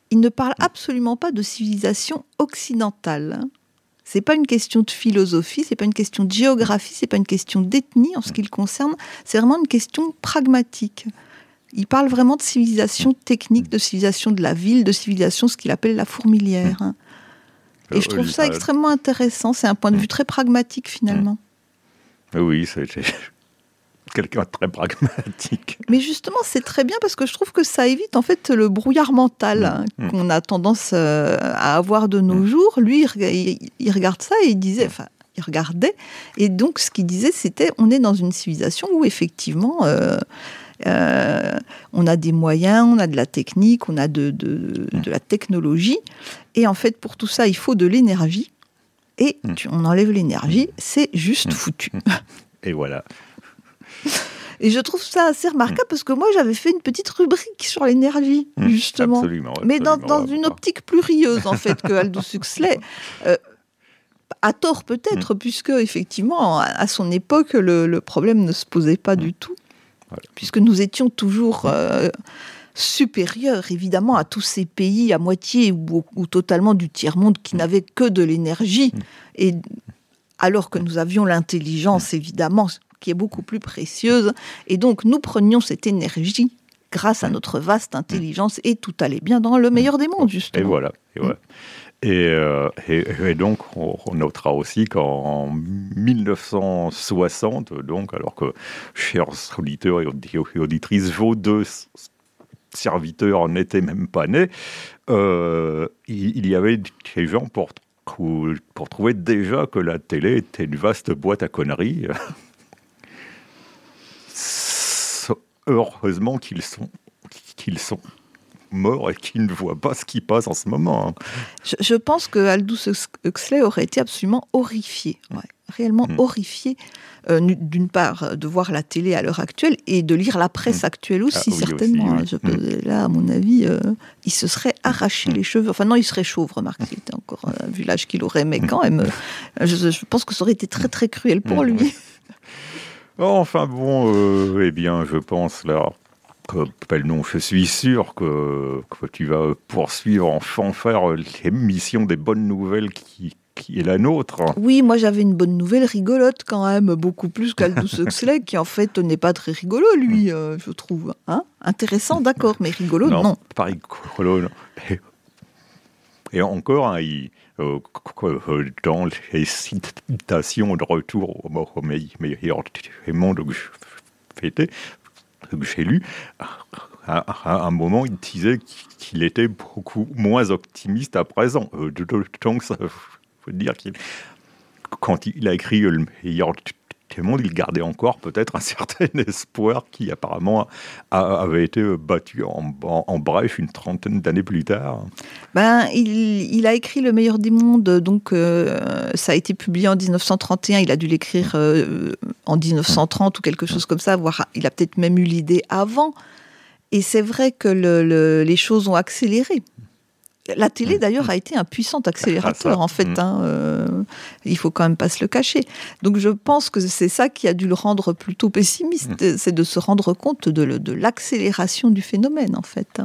D: il ne parle absolument pas de civilisation occidentale. C'est pas une question de philosophie, c'est pas une question de géographie, c'est pas une question d'ethnie en ce qui le concerne, c'est vraiment une question pragmatique. Il parle vraiment de civilisation technique, de civilisation de la ville, de civilisation, ce qu'il appelle la fourmilière. Et je trouve ça extrêmement intéressant, c'est un point de vue très pragmatique finalement.
C: Oui, c'est quelqu'un de très pragmatique.
D: Mais justement, c'est très bien parce que je trouve que ça évite en fait le brouillard mental hein, mmh. qu'on a tendance euh, à avoir de nos mmh. jours. Lui, il, il regarde ça et il disait, enfin, il regardait, et donc ce qu'il disait, c'était, on est dans une civilisation où effectivement, euh, euh, on a des moyens, on a de la technique, on a de, de, mmh. de la technologie, et en fait, pour tout ça, il faut de l'énergie. Et mmh. tu, on enlève l'énergie, c'est juste mmh. foutu.
C: Et voilà.
D: Et je trouve ça assez remarquable parce que moi j'avais fait une petite rubrique sur l'énergie justement,
C: absolument, absolument,
D: mais dans, dans une optique plus rieuse en fait que Aldous Huxley, euh, à tort peut-être, mm. puisque effectivement à son époque le, le problème ne se posait pas mm. du tout, voilà. puisque nous étions toujours euh, supérieurs évidemment à tous ces pays à moitié ou, ou totalement du tiers-monde qui mm. n'avaient que de l'énergie, mm. et alors que nous avions l'intelligence évidemment qui est beaucoup plus précieuse. Et donc, nous prenions cette énergie grâce à notre vaste intelligence et tout allait bien dans le meilleur des mondes, justement.
C: Et voilà. Et, voilà. et, euh, et, et donc, on notera aussi qu'en mille neuf cent soixante, donc, alors que, chers auditeurs et auditrices, vos deux serviteurs n'étaient même pas nés, euh, il, il y avait des gens pour, pour trouver déjà que la télé était une vaste boîte à conneries. Heureusement qu'ils sont, qu'ils sont morts et qu'ils ne voient pas ce qui passe en ce moment.
D: Je, je pense que Aldous Huxley aurait été absolument horrifié, ouais, réellement mmh. horrifié, euh, d'une part, de voir la télé à l'heure actuelle et de lire la presse mmh. actuelle aussi, ah, oui, certainement. Aussi, oui. Je, là, à mon avis, euh, il se serait arraché mmh. les cheveux. Enfin non, il serait chauve, remarque, il était encore, euh, vu l'âge qu'il aurait, mais quand même, euh, je, je pense que ça aurait été très très cruel pour mmh. lui.
C: Enfin bon, euh, eh bien, je pense là, que, non, je suis sûr que, que tu vas poursuivre en fanfare l'émission des bonnes nouvelles qui, qui est la nôtre.
D: Oui, moi j'avais une bonne nouvelle rigolote quand même, beaucoup plus qu'Aldous Huxley, qui en fait n'est pas très rigolo, lui, euh, je trouve. Hein, intéressant, d'accord, mais rigolo, non.
C: Non, pas rigolo, non. Et, et encore, hein, il... dans les citations de retour au meilleur monde que j'ai lu, à un moment, il disait qu'il était beaucoup moins optimiste à présent. Donc, ça veut dire qu'il, quand il a écrit le meilleur monde, il gardait encore peut-être un certain espoir qui apparemment a, avait été battu en, en, en bref une trentaine d'années plus tard.
D: Ben, il, il a écrit Le meilleur des mondes, donc euh, ça a été publié en dix-neuf cent trente et un, il a dû l'écrire euh, en dix-neuf cent trente ou quelque chose comme ça, voire il a peut-être même eu l'idée avant. Et c'est vrai que le, le, les choses ont accéléré. La télé, d'ailleurs, a été un puissant accélérateur, en fait. Hein, euh, il ne faut quand même pas se le cacher. Donc, je pense que c'est ça qui a dû le rendre plutôt pessimiste. Mmh. C'est de se rendre compte de, le, de l'accélération du phénomène, en fait.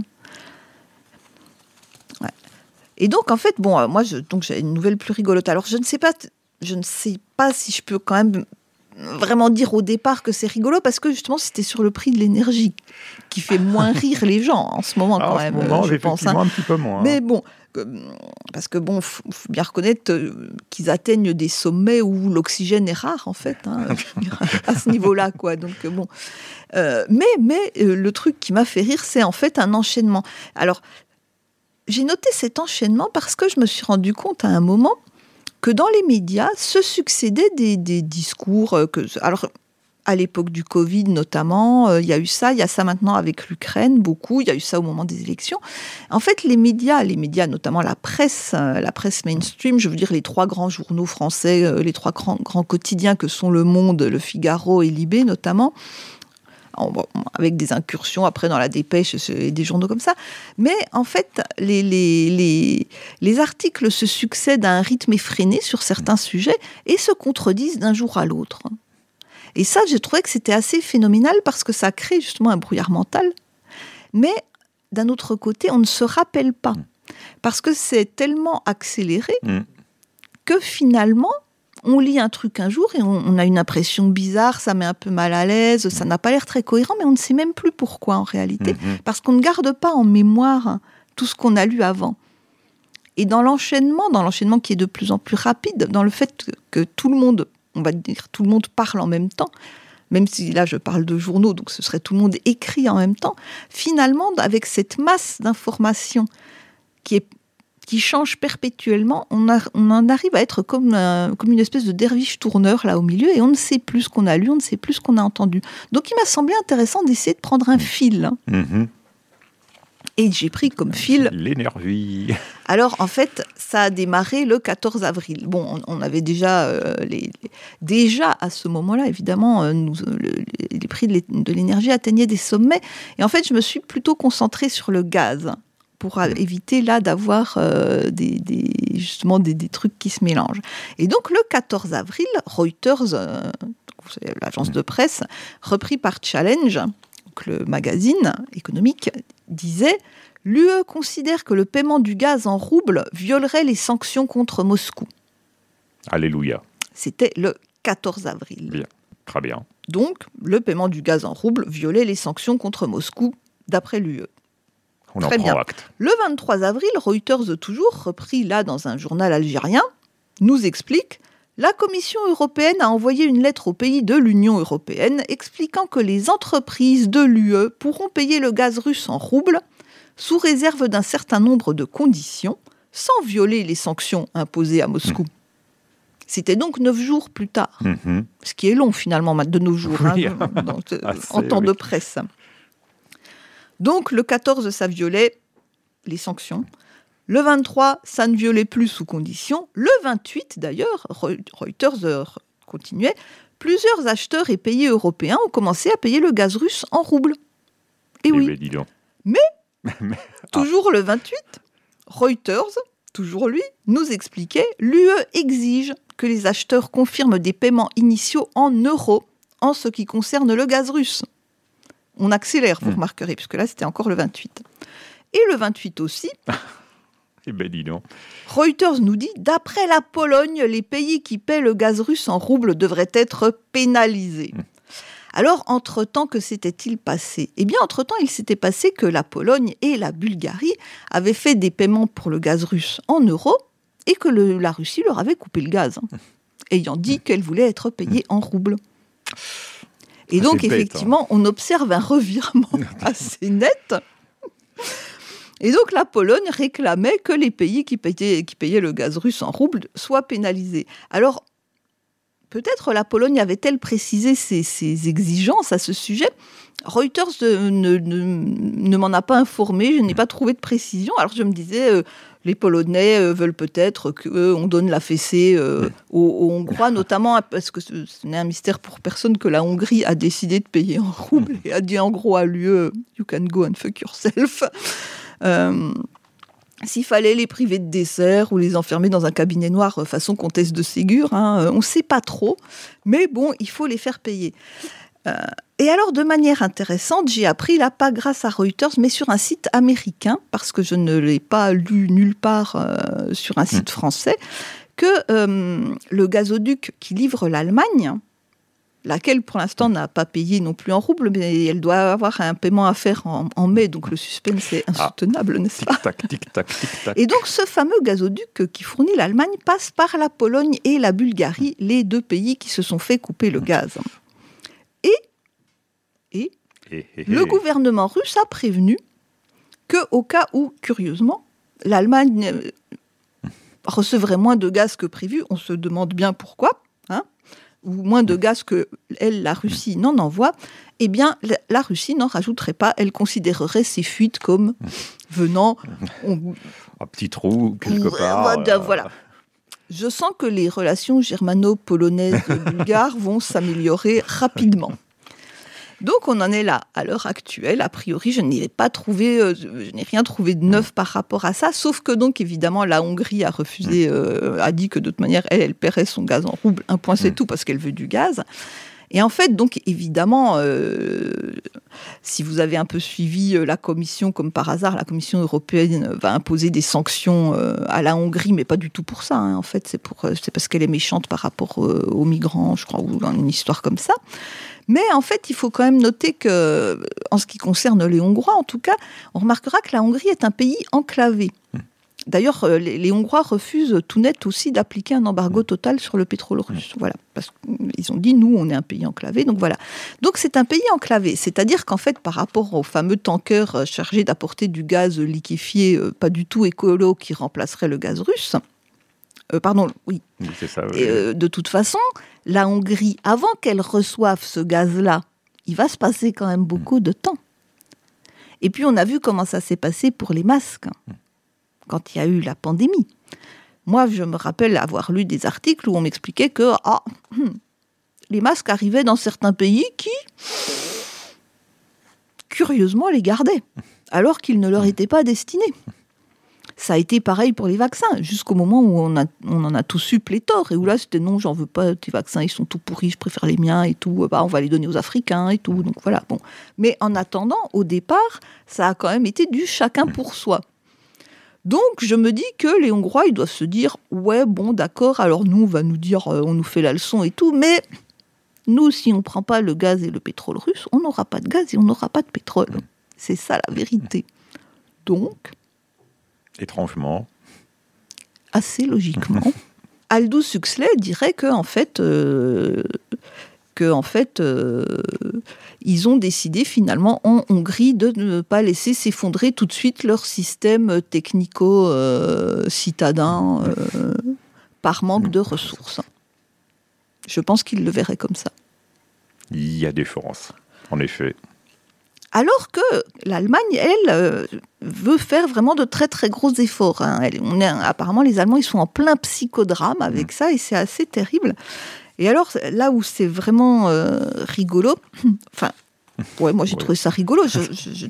D: Ouais. Et donc, en fait, bon, moi, je, donc, j'ai une nouvelle plus rigolote. Alors, je ne sais pas, je ne sais pas si je peux quand même vraiment dire au départ que c'est rigolo, parce que justement c'était sur le prix de l'énergie qui fait moins rire les gens en ce moment.
C: Alors,
D: quand même,
C: en ce moment,
D: je pense, hein.
C: un petit peu moins.
D: Mais bon, parce que bon, faut, faut bien reconnaître qu'ils atteignent des sommets où l'oxygène est rare en fait, hein, à ce niveau-là, quoi. Donc bon, euh, mais mais euh, le truc qui m'a fait rire, c'est en fait un enchaînement. Alors j'ai noté cet enchaînement parce que je me suis rendu compte à un moment que dans les médias se succédaient des, des discours. Que, alors, à l'époque du Covid notamment, euh, il y a eu ça, il y a ça maintenant avec l'Ukraine, beaucoup, il y a eu ça au moment des élections. En fait, les médias, les médias, notamment la presse, euh, la presse mainstream, je veux dire les trois grands journaux français, euh, les trois grands, grands quotidiens que sont Le Monde, Le Figaro et Libé notamment, avec des incursions après dans la Dépêche et des journaux comme ça. Mais en fait, les, les, les, les articles se succèdent à un rythme effréné sur certains sujets et se contredisent d'un jour à l'autre. Et ça, j'ai trouvé que c'était assez phénoménal parce que ça crée justement un brouillard mental. Mais d'un autre côté, on ne se rappelle pas Parce que c'est tellement accéléré
C: Mm.
D: que finalement, on lit un truc un jour et on, on a une impression bizarre, ça met un peu mal à l'aise, ça n'a pas l'air très cohérent, mais on ne sait même plus pourquoi en réalité.
C: Mhm.
D: Parce qu'on ne garde pas en mémoire tout ce qu'on a lu avant. Et dans l'enchaînement, dans l'enchaînement qui est de plus en plus rapide, dans le fait que, que tout le monde, on va dire tout le monde parle en même temps, même si là je parle de journaux, donc ce serait tout le monde écrit en même temps, finalement, avec cette masse d'informations qui est qui change perpétuellement, on, a, on en arrive à être comme, un, comme une espèce de derviche tourneur là au milieu, et on ne sait plus ce qu'on a lu, on ne sait plus ce qu'on a entendu. Donc il m'a semblé intéressant d'essayer de prendre un fil. Hein.
C: Mhm.
D: Et j'ai pris comme fil...
C: L'énergie.
D: Alors en fait, ça a démarré le quatorze avril. Bon, on, on avait déjà... Euh, les, les, déjà à ce moment-là, évidemment, euh, nous, le, les prix de l'énergie atteignaient des sommets. Et en fait, je me suis plutôt concentrée sur le gaz, pour éviter là d'avoir euh, des, des, justement des, des trucs qui se mélangent. Et donc le quatorze avril, Reuters, euh, l'agence de presse, repris par Challenge, donc le magazine économique, disait « L'U E considère que le paiement du gaz en roubles violerait les sanctions contre Moscou. »
C: Alléluia.
D: C'était le quatorze avril.
C: Bien, très bien.
D: Donc, le paiement du gaz en roubles violait les sanctions contre Moscou, d'après l'U E.
C: On
D: Très
C: en
D: bien.
C: prend acte.
D: Le vingt-trois avril, Reuters, toujours, repris là dans un journal algérien, nous explique « La Commission européenne a envoyé une lettre aux pays de l'Union européenne expliquant que les entreprises de l'U E pourront payer le gaz russe en roubles sous réserve d'un certain nombre de conditions, sans violer les sanctions imposées à Moscou. Mmh. » C'était donc neuf jours plus tard, mmh. ce qui est long finalement de nos jours, oui. hein, dans, Assez, en temps oui. de presse. Donc, le quatorze, ça violait les sanctions. Le vingt-trois, ça ne violait plus sous condition. Le vingt-huit, d'ailleurs, Reuters continuait, plusieurs acheteurs et pays européens ont commencé à payer le gaz russe en roubles. Et, et oui.
C: Ben, dis donc.
D: Mais, toujours ah. le vingt-huit, Reuters, toujours lui, nous expliquait « L'U E exige que les acheteurs confirment des paiements initiaux en euros en ce qui concerne le gaz russe. » On accélère, vous mmh. remarquerez, puisque là, c'était encore le vingt-huit. Et le vingt-huit aussi,
C: eh ben, dis donc.
D: Reuters nous dit « D'après la Pologne, les pays qui paient le gaz russe en roubles devraient être pénalisés. Mmh. » Alors, entre-temps, que s'était-il passé ? Eh bien, entre-temps, il s'était passé que la Pologne et la Bulgarie avaient fait des paiements pour le gaz russe en euros et que le, la Russie leur avait coupé le gaz, hein, ayant dit qu'elle voulait être payée en roubles. Et donc, bête, effectivement, hein. on observe un revirement assez net. Et donc, la Pologne réclamait que les pays qui payaient, qui payaient le gaz russe en roubles soient pénalisés. Alors, peut-être la Pologne avait-elle précisé ses, ses exigences à ce sujet ? Reuters ne, ne, ne m'en a pas informé, je n'ai pas trouvé de précision. Alors, je me disais... Euh, Les Polonais euh, veulent peut-être qu'on donne la fessée euh, aux, aux Hongrois, notamment parce que ce, ce n'est un mystère pour personne que la Hongrie a décidé de payer en roubles et a dit en gros à l'U E « You can go and fuck yourself euh, ». S'il fallait les priver de dessert ou les enfermer dans un cabinet noir façon comtesse de Ségur, hein, on ne sait pas trop, mais bon, il faut les faire payer. Euh, et alors, de manière intéressante, j'ai appris, là, pas grâce à Reuters, mais sur un site américain, parce que je ne l'ai pas lu nulle part euh, sur un site français, que euh, le gazoduc qui livre l'Allemagne, laquelle pour l'instant n'a pas payé non plus en roubles, mais elle doit avoir un paiement à faire en, en mai, donc le suspense est insoutenable, ah, n'est-ce pas ?
C: Tic-tac, tic-tac, tic-tac.
D: Et donc ce fameux gazoduc qui fournit l'Allemagne passe par la Pologne et la Bulgarie, les deux pays qui se sont fait couper le gaz. Et, et, et, et le et. gouvernement russe a prévenu qu'au cas où, curieusement, l'Allemagne recevrait moins de gaz que prévu, on se demande bien pourquoi, hein, ou moins de gaz que elle, la Russie, n'en envoie, eh bien, la Russie n'en rajouterait pas, elle considérerait ces fuites comme venant... On...
C: Un petit trou, quelque part.
D: Voilà. voilà. Je sens que les relations germano-polonaises bulgares vont s'améliorer rapidement. Donc, on en est là. À l'heure actuelle, a priori, je n'ai pas trouvé, euh, je n'ai rien trouvé de neuf par rapport à ça, sauf que donc, évidemment, la Hongrie a refusé, euh, a dit que de toute manière, elle, elle paierait son gaz en roubles. Un point, c'est tout, parce qu'elle veut du gaz. Et en fait, donc, évidemment, euh, si vous avez un peu suivi la Commission, comme par hasard, la Commission européenne va imposer des sanctions euh, à la Hongrie, mais pas du tout pour ça. Hein. En fait, c'est, pour, c'est parce qu'elle est méchante par rapport euh, aux migrants, je crois, ou une histoire comme ça. Mais en fait, il faut quand même noter que, en ce qui concerne les Hongrois, en tout cas, on remarquera que la Hongrie est un pays enclavé. D'ailleurs, les, les Hongrois refusent tout net aussi d'appliquer un embargo total sur le pétrole russe. Voilà, parce qu'ils ont dit, nous, on est un pays enclavé, donc voilà. Donc c'est un pays enclavé, c'est-à-dire qu'en fait, par rapport aux fameux tankers chargés d'apporter du gaz liquéfié, euh, pas du tout écolo, qui remplacerait le gaz russe, euh, pardon, oui.
C: oui c'est ça, oui.
D: Et, euh, de toute façon, la Hongrie, avant qu'elle reçoive ce gaz-là, il va se passer quand même beaucoup de temps. Et puis, on a vu comment ça s'est passé pour les masques, quand il y a eu la pandémie. Moi, je me rappelle avoir lu des articles où on m'expliquait que ah, les masques arrivaient dans certains pays qui, curieusement, les gardaient, alors qu'ils ne leur étaient pas destinés. Ça a été pareil pour les vaccins, jusqu'au moment où on, a, on en a tous eu pléthore, et où là, c'était non, j'en veux pas, tes vaccins, ils sont tout pourris, je préfère les miens, et tout, bah, on va les donner aux Africains, et tout, donc voilà. Bon. Mais en attendant, au départ, ça a quand même été du chacun pour soi. Donc, je me dis que les Hongrois, ils doivent se dire « Ouais, bon, d'accord, alors nous, on va nous dire, euh, on nous fait la leçon et tout, mais nous, si on ne prend pas le gaz et le pétrole russe, on n'aura pas de gaz et on n'aura pas de pétrole. » C'est ça, la vérité. Donc...
C: Étrangement.
D: Assez logiquement. Aldous Huxley dirait que, en fait... Euh, que en fait, euh, ils ont décidé finalement en Hongrie de ne pas laisser s'effondrer tout de suite leur système technico-citadin euh, euh, par manque de ressources. Je pense qu'ils le verraient comme ça.
C: Il y a des chances, en effet.
D: Alors que l'Allemagne, elle, euh, veut faire vraiment de très très gros efforts. Hein. Elle, on est, apparemment, les Allemands, ils sont en plein psychodrame avec ça et c'est assez terrible. Et alors, là où c'est vraiment euh, rigolo, enfin, ouais, moi j'ai ouais. trouvé ça rigolo. Je, je, je...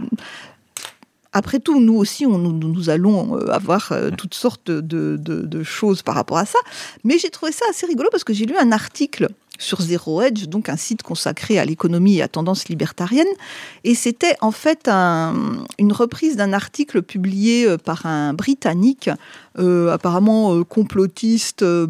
D: Après tout, nous aussi, on, nous, nous allons avoir euh, toutes sortes de, de, de choses par rapport à ça. Mais j'ai trouvé ça assez rigolo parce que j'ai lu un article sur Zero Hedge, donc un site consacré à l'économie et à tendance libertarienne. Et c'était en fait un, une reprise d'un article publié par un Britannique, euh, apparemment euh, complotiste, euh,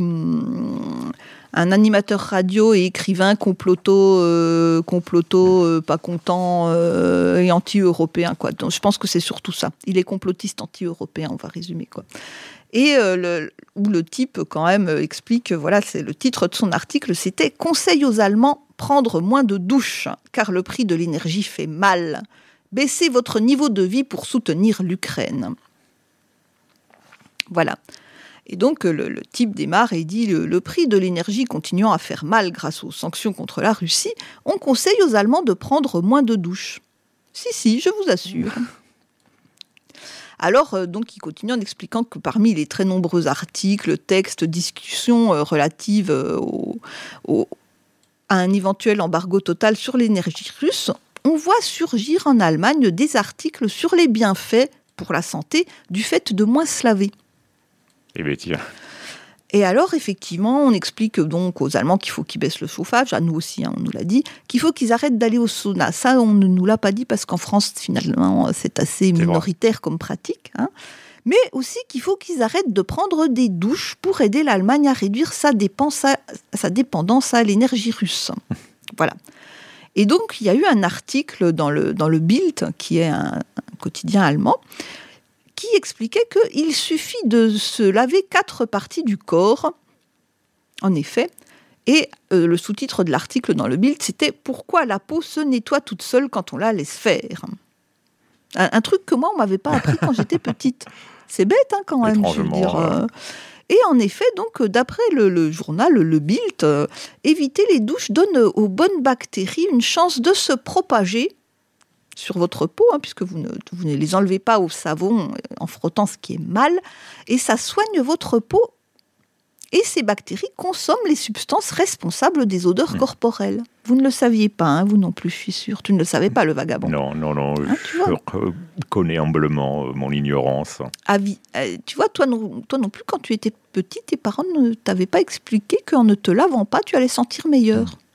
D: un animateur radio et écrivain comploto, euh, comploto euh, pas content euh, et anti-européen, quoi. Donc, je pense que c'est surtout ça. Il est complotiste anti-européen, on va résumer, quoi. Et euh, le, où le type, quand même, explique, voilà, c'est le titre de son article, c'était « Conseil aux Allemands, prendre moins de douches, car le prix de l'énergie fait mal. Baissez votre niveau de vie pour soutenir l'Ukraine. » Voilà. Et donc, le, le type démarre et dit le, « Le prix de l'énergie continuant à faire mal grâce aux sanctions contre la Russie, on conseille aux Allemands de prendre moins de douches. » Si, si, je vous assure. Alors, euh, donc, il continue en expliquant que parmi les très nombreux articles, textes, discussions euh, relatives euh, au, au, à un éventuel embargo total sur l'énergie russe, on voit surgir en Allemagne des articles sur les bienfaits pour la santé du fait de moins se laver.
C: Eh bien, tiens.
D: Et alors, effectivement, on explique donc aux Allemands qu'il faut qu'ils baissent le chauffage, à nous aussi, hein, on nous l'a dit, qu'il faut qu'ils arrêtent d'aller au sauna. Ça, on ne nous l'a pas dit parce qu'en France, finalement, c'est assez c'est minoritaire vrai. Comme pratique. Hein. Mais aussi qu'il faut qu'ils arrêtent de prendre des douches pour aider l'Allemagne à réduire sa, dépense à, sa dépendance à l'énergie russe. Voilà. Et donc, il y a eu un article dans le, dans le Bild, qui est un, un quotidien allemand, qui expliquait qu'il suffit de se laver quatre parties du corps, en effet, et euh, le sous-titre de l'article dans le Bild, c'était « Pourquoi la peau se nettoie toute seule quand on la laisse faire ?» un, un truc que moi, on ne m'avait pas appris quand j'étais petite. C'est bête, hein, quand même, je veux dire. Euh... Et en effet, donc, d'après le, le journal, le Bild, euh, éviter les douches donne aux bonnes bactéries une chance de se propager sur votre peau, hein, puisque vous ne, vous ne les enlevez pas au savon en frottant, ce qui est mal, et ça soigne votre peau. Et ces bactéries consomment les substances responsables des odeurs mmh. corporelles. Vous ne le saviez pas, hein, vous non plus, je suis sûre. Tu ne le savais pas, le vagabond.
C: Non, non, non, hein, je connais humblement mon ignorance.
D: Ah, euh, tu vois, toi non, toi non plus, quand tu étais petit, tes parents ne t'avaient pas expliqué qu'en ne te lavant pas, tu allais sentir meilleur. Mmh.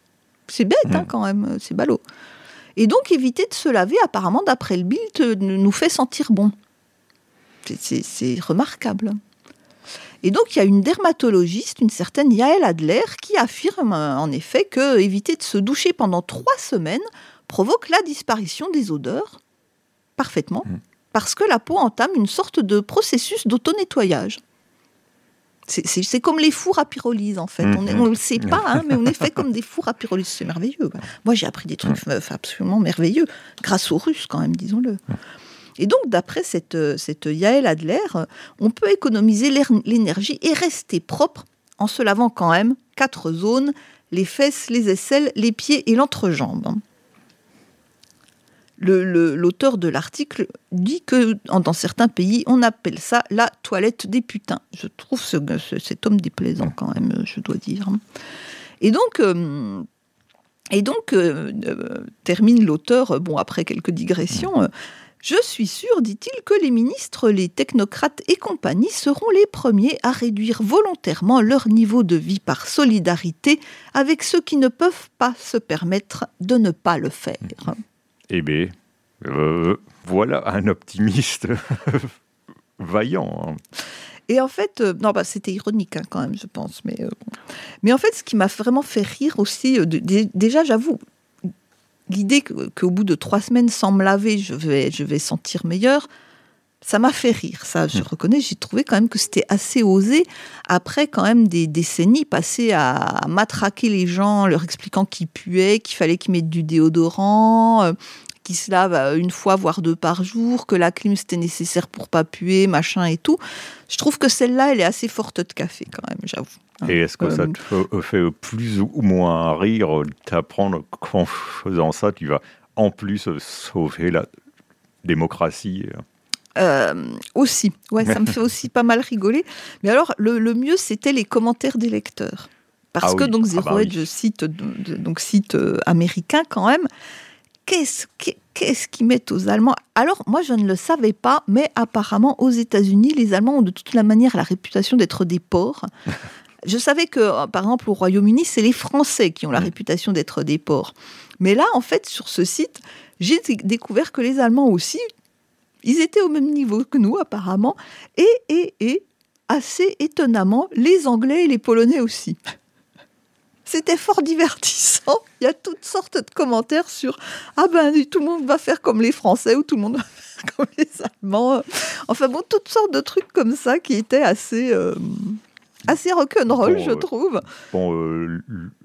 D: C'est bête, mmh. hein, quand même, c'est ballot. Et donc, éviter de se laver, apparemment, d'après le Bild, nous fait sentir bon. C'est, c'est, c'est remarquable. Et donc, il y a une dermatologiste, une certaine Yael Adler, qui affirme, en effet, que éviter de se doucher pendant trois semaines provoque la disparition des odeurs, parfaitement, mmh. parce que la peau entame une sorte de processus d'auto-nettoyage. C'est, c'est, c'est comme les fours à pyrolyse, en fait. Mmh. On ne le sait pas, hein, mais on est fait comme des fours à pyrolyse. C'est merveilleux. Moi, j'ai appris des trucs mmh. absolument merveilleux, grâce aux Russes, quand même, disons-le. Mmh. Et donc, d'après cette, cette Yael Adler, on peut économiser l'énergie et rester propre en se lavant quand même quatre zones, les fesses, les aisselles, les pieds et l'entrejambe. Le, le, l'auteur de l'article dit que dans certains pays, on appelle ça la toilette des putains. Je trouve ce, ce, cet homme déplaisant quand même, je dois dire. Et donc, euh, et donc euh, euh, termine l'auteur, bon, après quelques digressions, euh, je suis sûr, dit-il, que les ministres, les technocrates et compagnie seront les premiers à réduire volontairement leur niveau de vie par solidarité avec ceux qui ne peuvent pas se permettre de ne pas le faire.
C: Eh bien, euh, voilà un optimiste vaillant.
D: Et en fait, euh, non, bah, c'était ironique hein, quand même, je pense. Mais, euh, mais en fait, ce qui m'a vraiment fait rire aussi, euh, de, de, déjà, j'avoue, l'idée que, qu'au bout de trois semaines sans me laver, je vais, je vais sentir meilleur, ça m'a fait rire. Ça, je mmh. reconnais, j'ai trouvé quand même que c'était assez osé. Après, quand même, des décennies passées à, à matraquer les gens, leur expliquant qu'ils puaient, qu'il fallait qu'ils mettent du déodorant, euh, qu'ils se lavent une fois, voire deux par jour, que la clim, c'était nécessaire pour pas puer, machin et tout. Je trouve que celle-là, elle est assez forte de café, quand même, j'avoue.
C: Et est-ce que euh, ça te fait plus ou moins rire d'apprendre qu'en faisant ça, tu vas en plus sauver la démocratie ?
D: Euh, aussi, ouais, ça me fait aussi pas mal rigoler. Mais alors, le, le mieux, c'était les commentaires des lecteurs. Parce ah que, oui. donc, Zero ah bah Hedge oui. cite, donc, cite euh, américain quand même. Qu'est-ce, qu'est-ce qu'ils mettent aux Allemands ? Alors, moi, je ne le savais pas, mais apparemment, aux États-Unis, les Allemands ont de toute la manière la réputation d'être des porcs. Je savais que, par exemple, au Royaume-Uni, c'est les Français qui ont la réputation d'être des porcs. Mais là, en fait, sur ce site, j'ai découvert que les Allemands aussi, ils étaient au même niveau que nous, apparemment. Et, et, et, assez étonnamment, les Anglais et les Polonais aussi. C'était fort divertissant. Il y a toutes sortes de commentaires sur « Ah ben, tout le monde va faire comme les Français » ou « Tout le monde va faire comme les Allemands ». Enfin bon, toutes sortes de trucs comme ça qui étaient assez... Euh, assez rock'n'roll, bon, je trouve.
C: Bon, euh,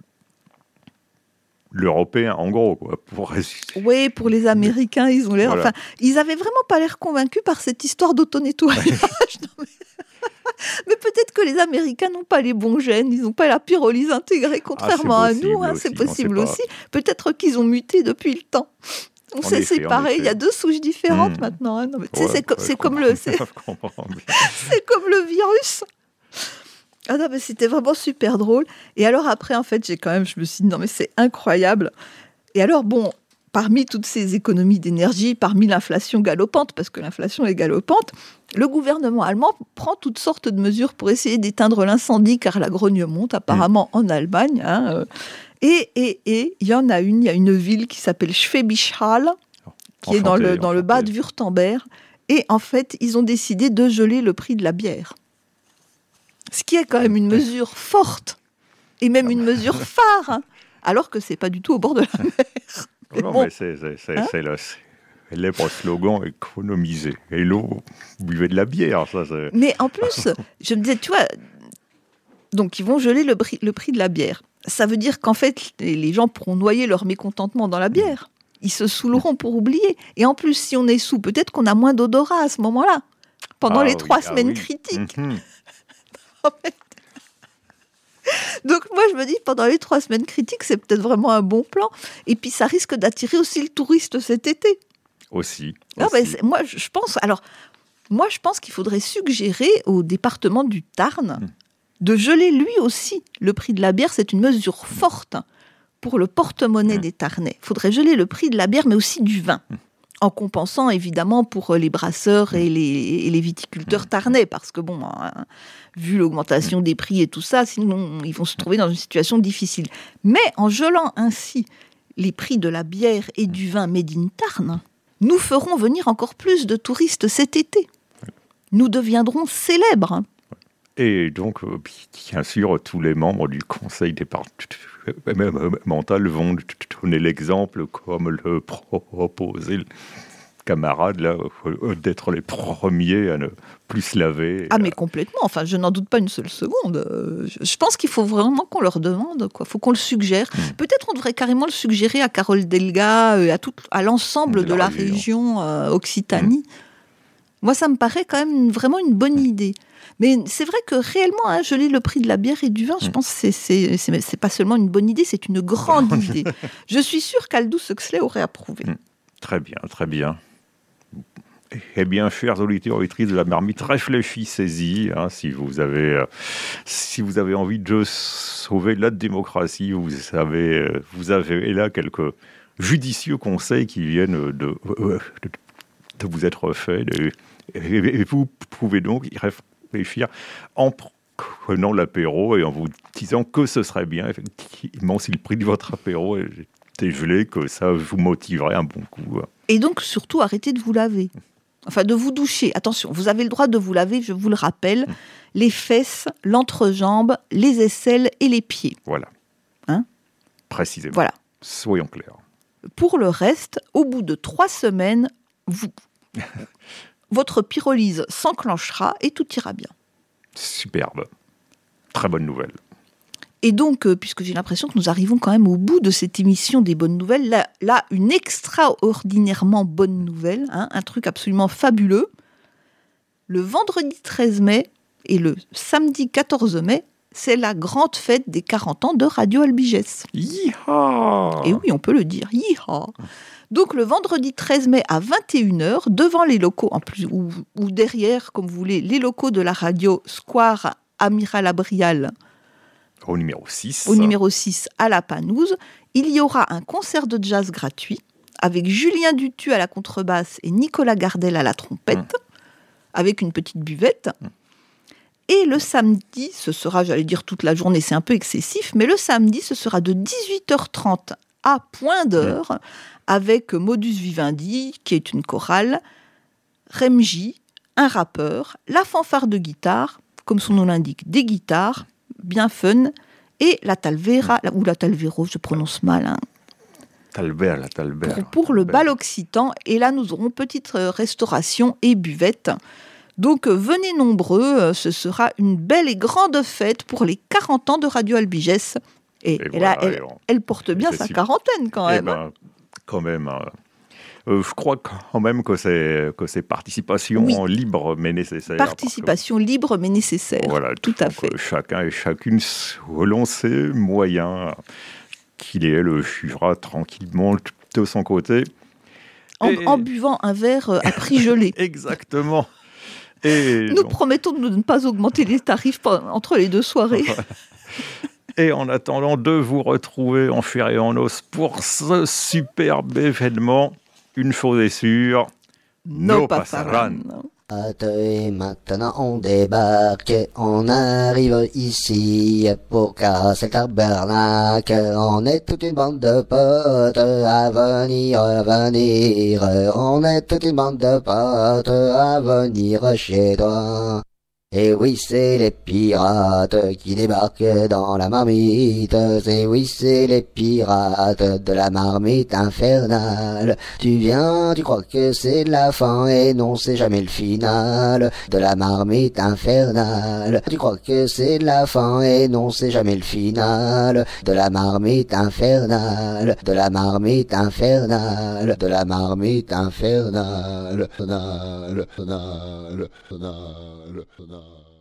C: l'Européen, en gros, quoi, pour résister.
D: Oui, pour les Américains, ils ont l'air... Voilà. Enfin, ils avaient vraiment pas l'air convaincus par cette histoire d'auto-nettoyage. non, mais... mais peut-être que les Américains n'ont pas les bons gènes, ils n'ont pas la pyrolyse intégrée, contrairement ah, à nous, hein, aussi, c'est possible aussi. Peut-être qu'ils ont muté depuis le temps. On, on sait, c'est pareil, il y a deux souches différentes mmh. maintenant. Hein. Non, mais, ouais, c'est, ouais, c'est, comme le, c'est... c'est comme le virus. Ah non, mais c'était vraiment super drôle. Et alors après, en fait, j'ai quand même, je me suis dit, non mais c'est incroyable. Et alors, bon, parmi toutes ces économies d'énergie, parmi l'inflation galopante, parce que l'inflation est galopante, le gouvernement allemand prend toutes sortes de mesures pour essayer d'éteindre l'incendie, car la grogne monte apparemment mmh. en Allemagne. Hein. Et et et il y en a une, il y a une ville qui s'appelle Schwäbisch Hall, qui enchanté, est dans le, dans le bas de Württemberg. Et en fait, ils ont décidé de geler le prix de la bière. Ce qui est quand même une mesure forte, et même une mesure phare, hein, alors que c'est pas du tout au bord de la mer.
C: Mais non, bon. mais c'est, c'est, c'est, hein c'est le célèbre slogan « économiser ». Et l'eau, vous buvez de la bière, ça c'est...
D: Mais en plus, je me disais, tu vois, donc ils vont geler le prix, le prix de la bière. Ça veut dire qu'en fait, les gens pourront noyer leur mécontentement dans la bière. Ils se saouleront pour oublier. Et en plus, si on est saoul, peut-être qu'on a moins d'odorat à ce moment-là, pendant ah, les oui, trois ah, semaines oui. critiques. Mm-hmm. Donc moi je me dis pendant les trois semaines critiques c'est peut-être vraiment un bon plan et puis ça risque d'attirer aussi le touriste cet été
C: aussi,
D: non,
C: aussi.
D: Mais c'est, moi je pense alors moi je pense qu'il faudrait suggérer au département du Tarn mmh. de geler lui aussi le prix de la bière. C'est une mesure forte pour le porte-monnaie mmh. des Tarnais. Il faudrait geler le prix de la bière mais aussi du vin. mmh. En compensant évidemment pour les brasseurs et les, et les viticulteurs tarnais, parce que bon, hein, vu l'augmentation des prix et tout ça, sinon ils vont se trouver dans une situation difficile. Mais en gelant ainsi les prix de la bière et du vin made in Tarn, nous ferons venir encore plus de touristes cet été. Nous deviendrons célèbres.
C: Et donc, bien sûr, tous les membres du conseil départemental vont donner l'exemple, comme le proposait le camarade, là, d'être les premiers à ne plus se laver.
D: Ah, mais complètement. Enfin, je n'en doute pas une seule seconde. Je pense qu'il faut vraiment qu'on leur demande, quoi. Il faut qu'on le suggère. Mmh. Peut-être on devrait carrément le suggérer à Carole Delga, à, tout, à l'ensemble de, de la, la région, région euh, Occitanie. Mmh. Moi, ça me paraît quand même vraiment une bonne idée. Mais c'est vrai que réellement, hein, geler le prix de la bière et du vin, je pense que c'est, c'est, c'est, c'est pas seulement une bonne idée, c'est une grande idée. Je suis sûre qu'Aldous Huxley aurait approuvé.
C: Très bien, très bien. Eh bien, chers auditeurs et auditrices de la marmite, réfléchissez-y. Hein, si, vous avez, euh, si vous avez envie de sauver la démocratie, vous avez, vous avez là quelques judicieux conseils qui viennent de, de, de vous être faits. De, et vous pouvez donc y réfléchir en prenant l'apéro et en vous disant que ce serait bien, effectivement, si le prix de votre apéro était gelé, que ça vous motiverait un bon coup.
D: Et donc, surtout, arrêtez de vous laver. Enfin, de vous doucher. Attention, vous avez le droit de vous laver, je vous le rappelle, mmh. les fesses, l'entrejambe, les aisselles et les pieds.
C: Voilà.
D: Hein ?
C: Précisément.
D: Voilà.
C: Soyons clairs.
D: Pour le reste, au bout de trois semaines, vous... votre pyrolyse s'enclenchera et tout ira bien.
C: Superbe. Très bonne nouvelle.
D: Et donc, euh, puisque j'ai l'impression que nous arrivons quand même au bout de cette émission des bonnes nouvelles, là, là une extraordinairement bonne nouvelle, hein, un truc absolument fabuleux. Le vendredi treize mai et le samedi quatorze mai, c'est la grande fête des quarante ans de Radio Albigès.
C: Yeehaw !
D: Et oui, on peut le dire, yeehaw ! Donc le vendredi treize mai à vingt et une heures, devant les locaux, en plus, ou, ou derrière, comme vous voulez, les locaux de la radio Square Amiral Abrial,
C: Au numéro six.
D: Au numéro six, à la Panouse, il y aura un concert de jazz gratuit avec Julien Dutu à la contrebasse et Nicolas Gardel à la trompette, mmh. avec une petite buvette. Mmh. Et le samedi, ce sera, j'allais dire toute la journée, c'est un peu excessif, mais le samedi, ce sera de dix-huit heures trente à point d'heure, mmh. avec Modus Vivendi, qui est une chorale, Remji, un rappeur, la fanfare de guitare, comme son nom l'indique, des guitares, bien fun, et la Talvera, ou la Talvero, je prononce mal. Hein.
C: Talbert, la Talbert.
D: Pour, pour le bal occitan, et là nous aurons petite restauration et buvette. Donc venez nombreux, ce sera une belle et grande fête pour les quarante ans de Radio Albigès. Et, et, et voilà, là, elle, on... elle porte bien sa super. quarantaine quand même.
C: Eh ben, quand même. Euh... Euh, je crois quand même que c'est, que c'est participation oui. libre mais nécessaire.
D: Participation que... libre mais nécessaire,
C: voilà,
D: tout à fait.
C: Chacun et chacune, selon ses moyens, qu'il et elle jugera tranquillement de son côté.
D: En,
C: et...
D: en buvant un verre à prix gelé.
C: Exactement. Et
D: Nous donc... promettons de ne pas augmenter les tarifs entre les deux soirées.
C: Et en attendant de vous retrouver en chair et en os pour ce superbe événement, une chose est sûre,
D: no, no passaran.
L: Et maintenant on débarque, on arrive ici pour casser le tabernacle. On est toute une bande de potes à venir, à venir. On est toute une bande de potes à venir chez toi. Et oui, c'est les pirates qui débarquent dans la marmite. Et oui, c'est les pirates de la marmite infernale. Tu viens, tu crois que c'est la fin, et non, c'est jamais le final de la marmite infernale. Tu crois que c'est la fin, et non, c'est jamais le final de la marmite infernale, de la marmite infernale, de la marmite infernale, infernale, infernale, infernale.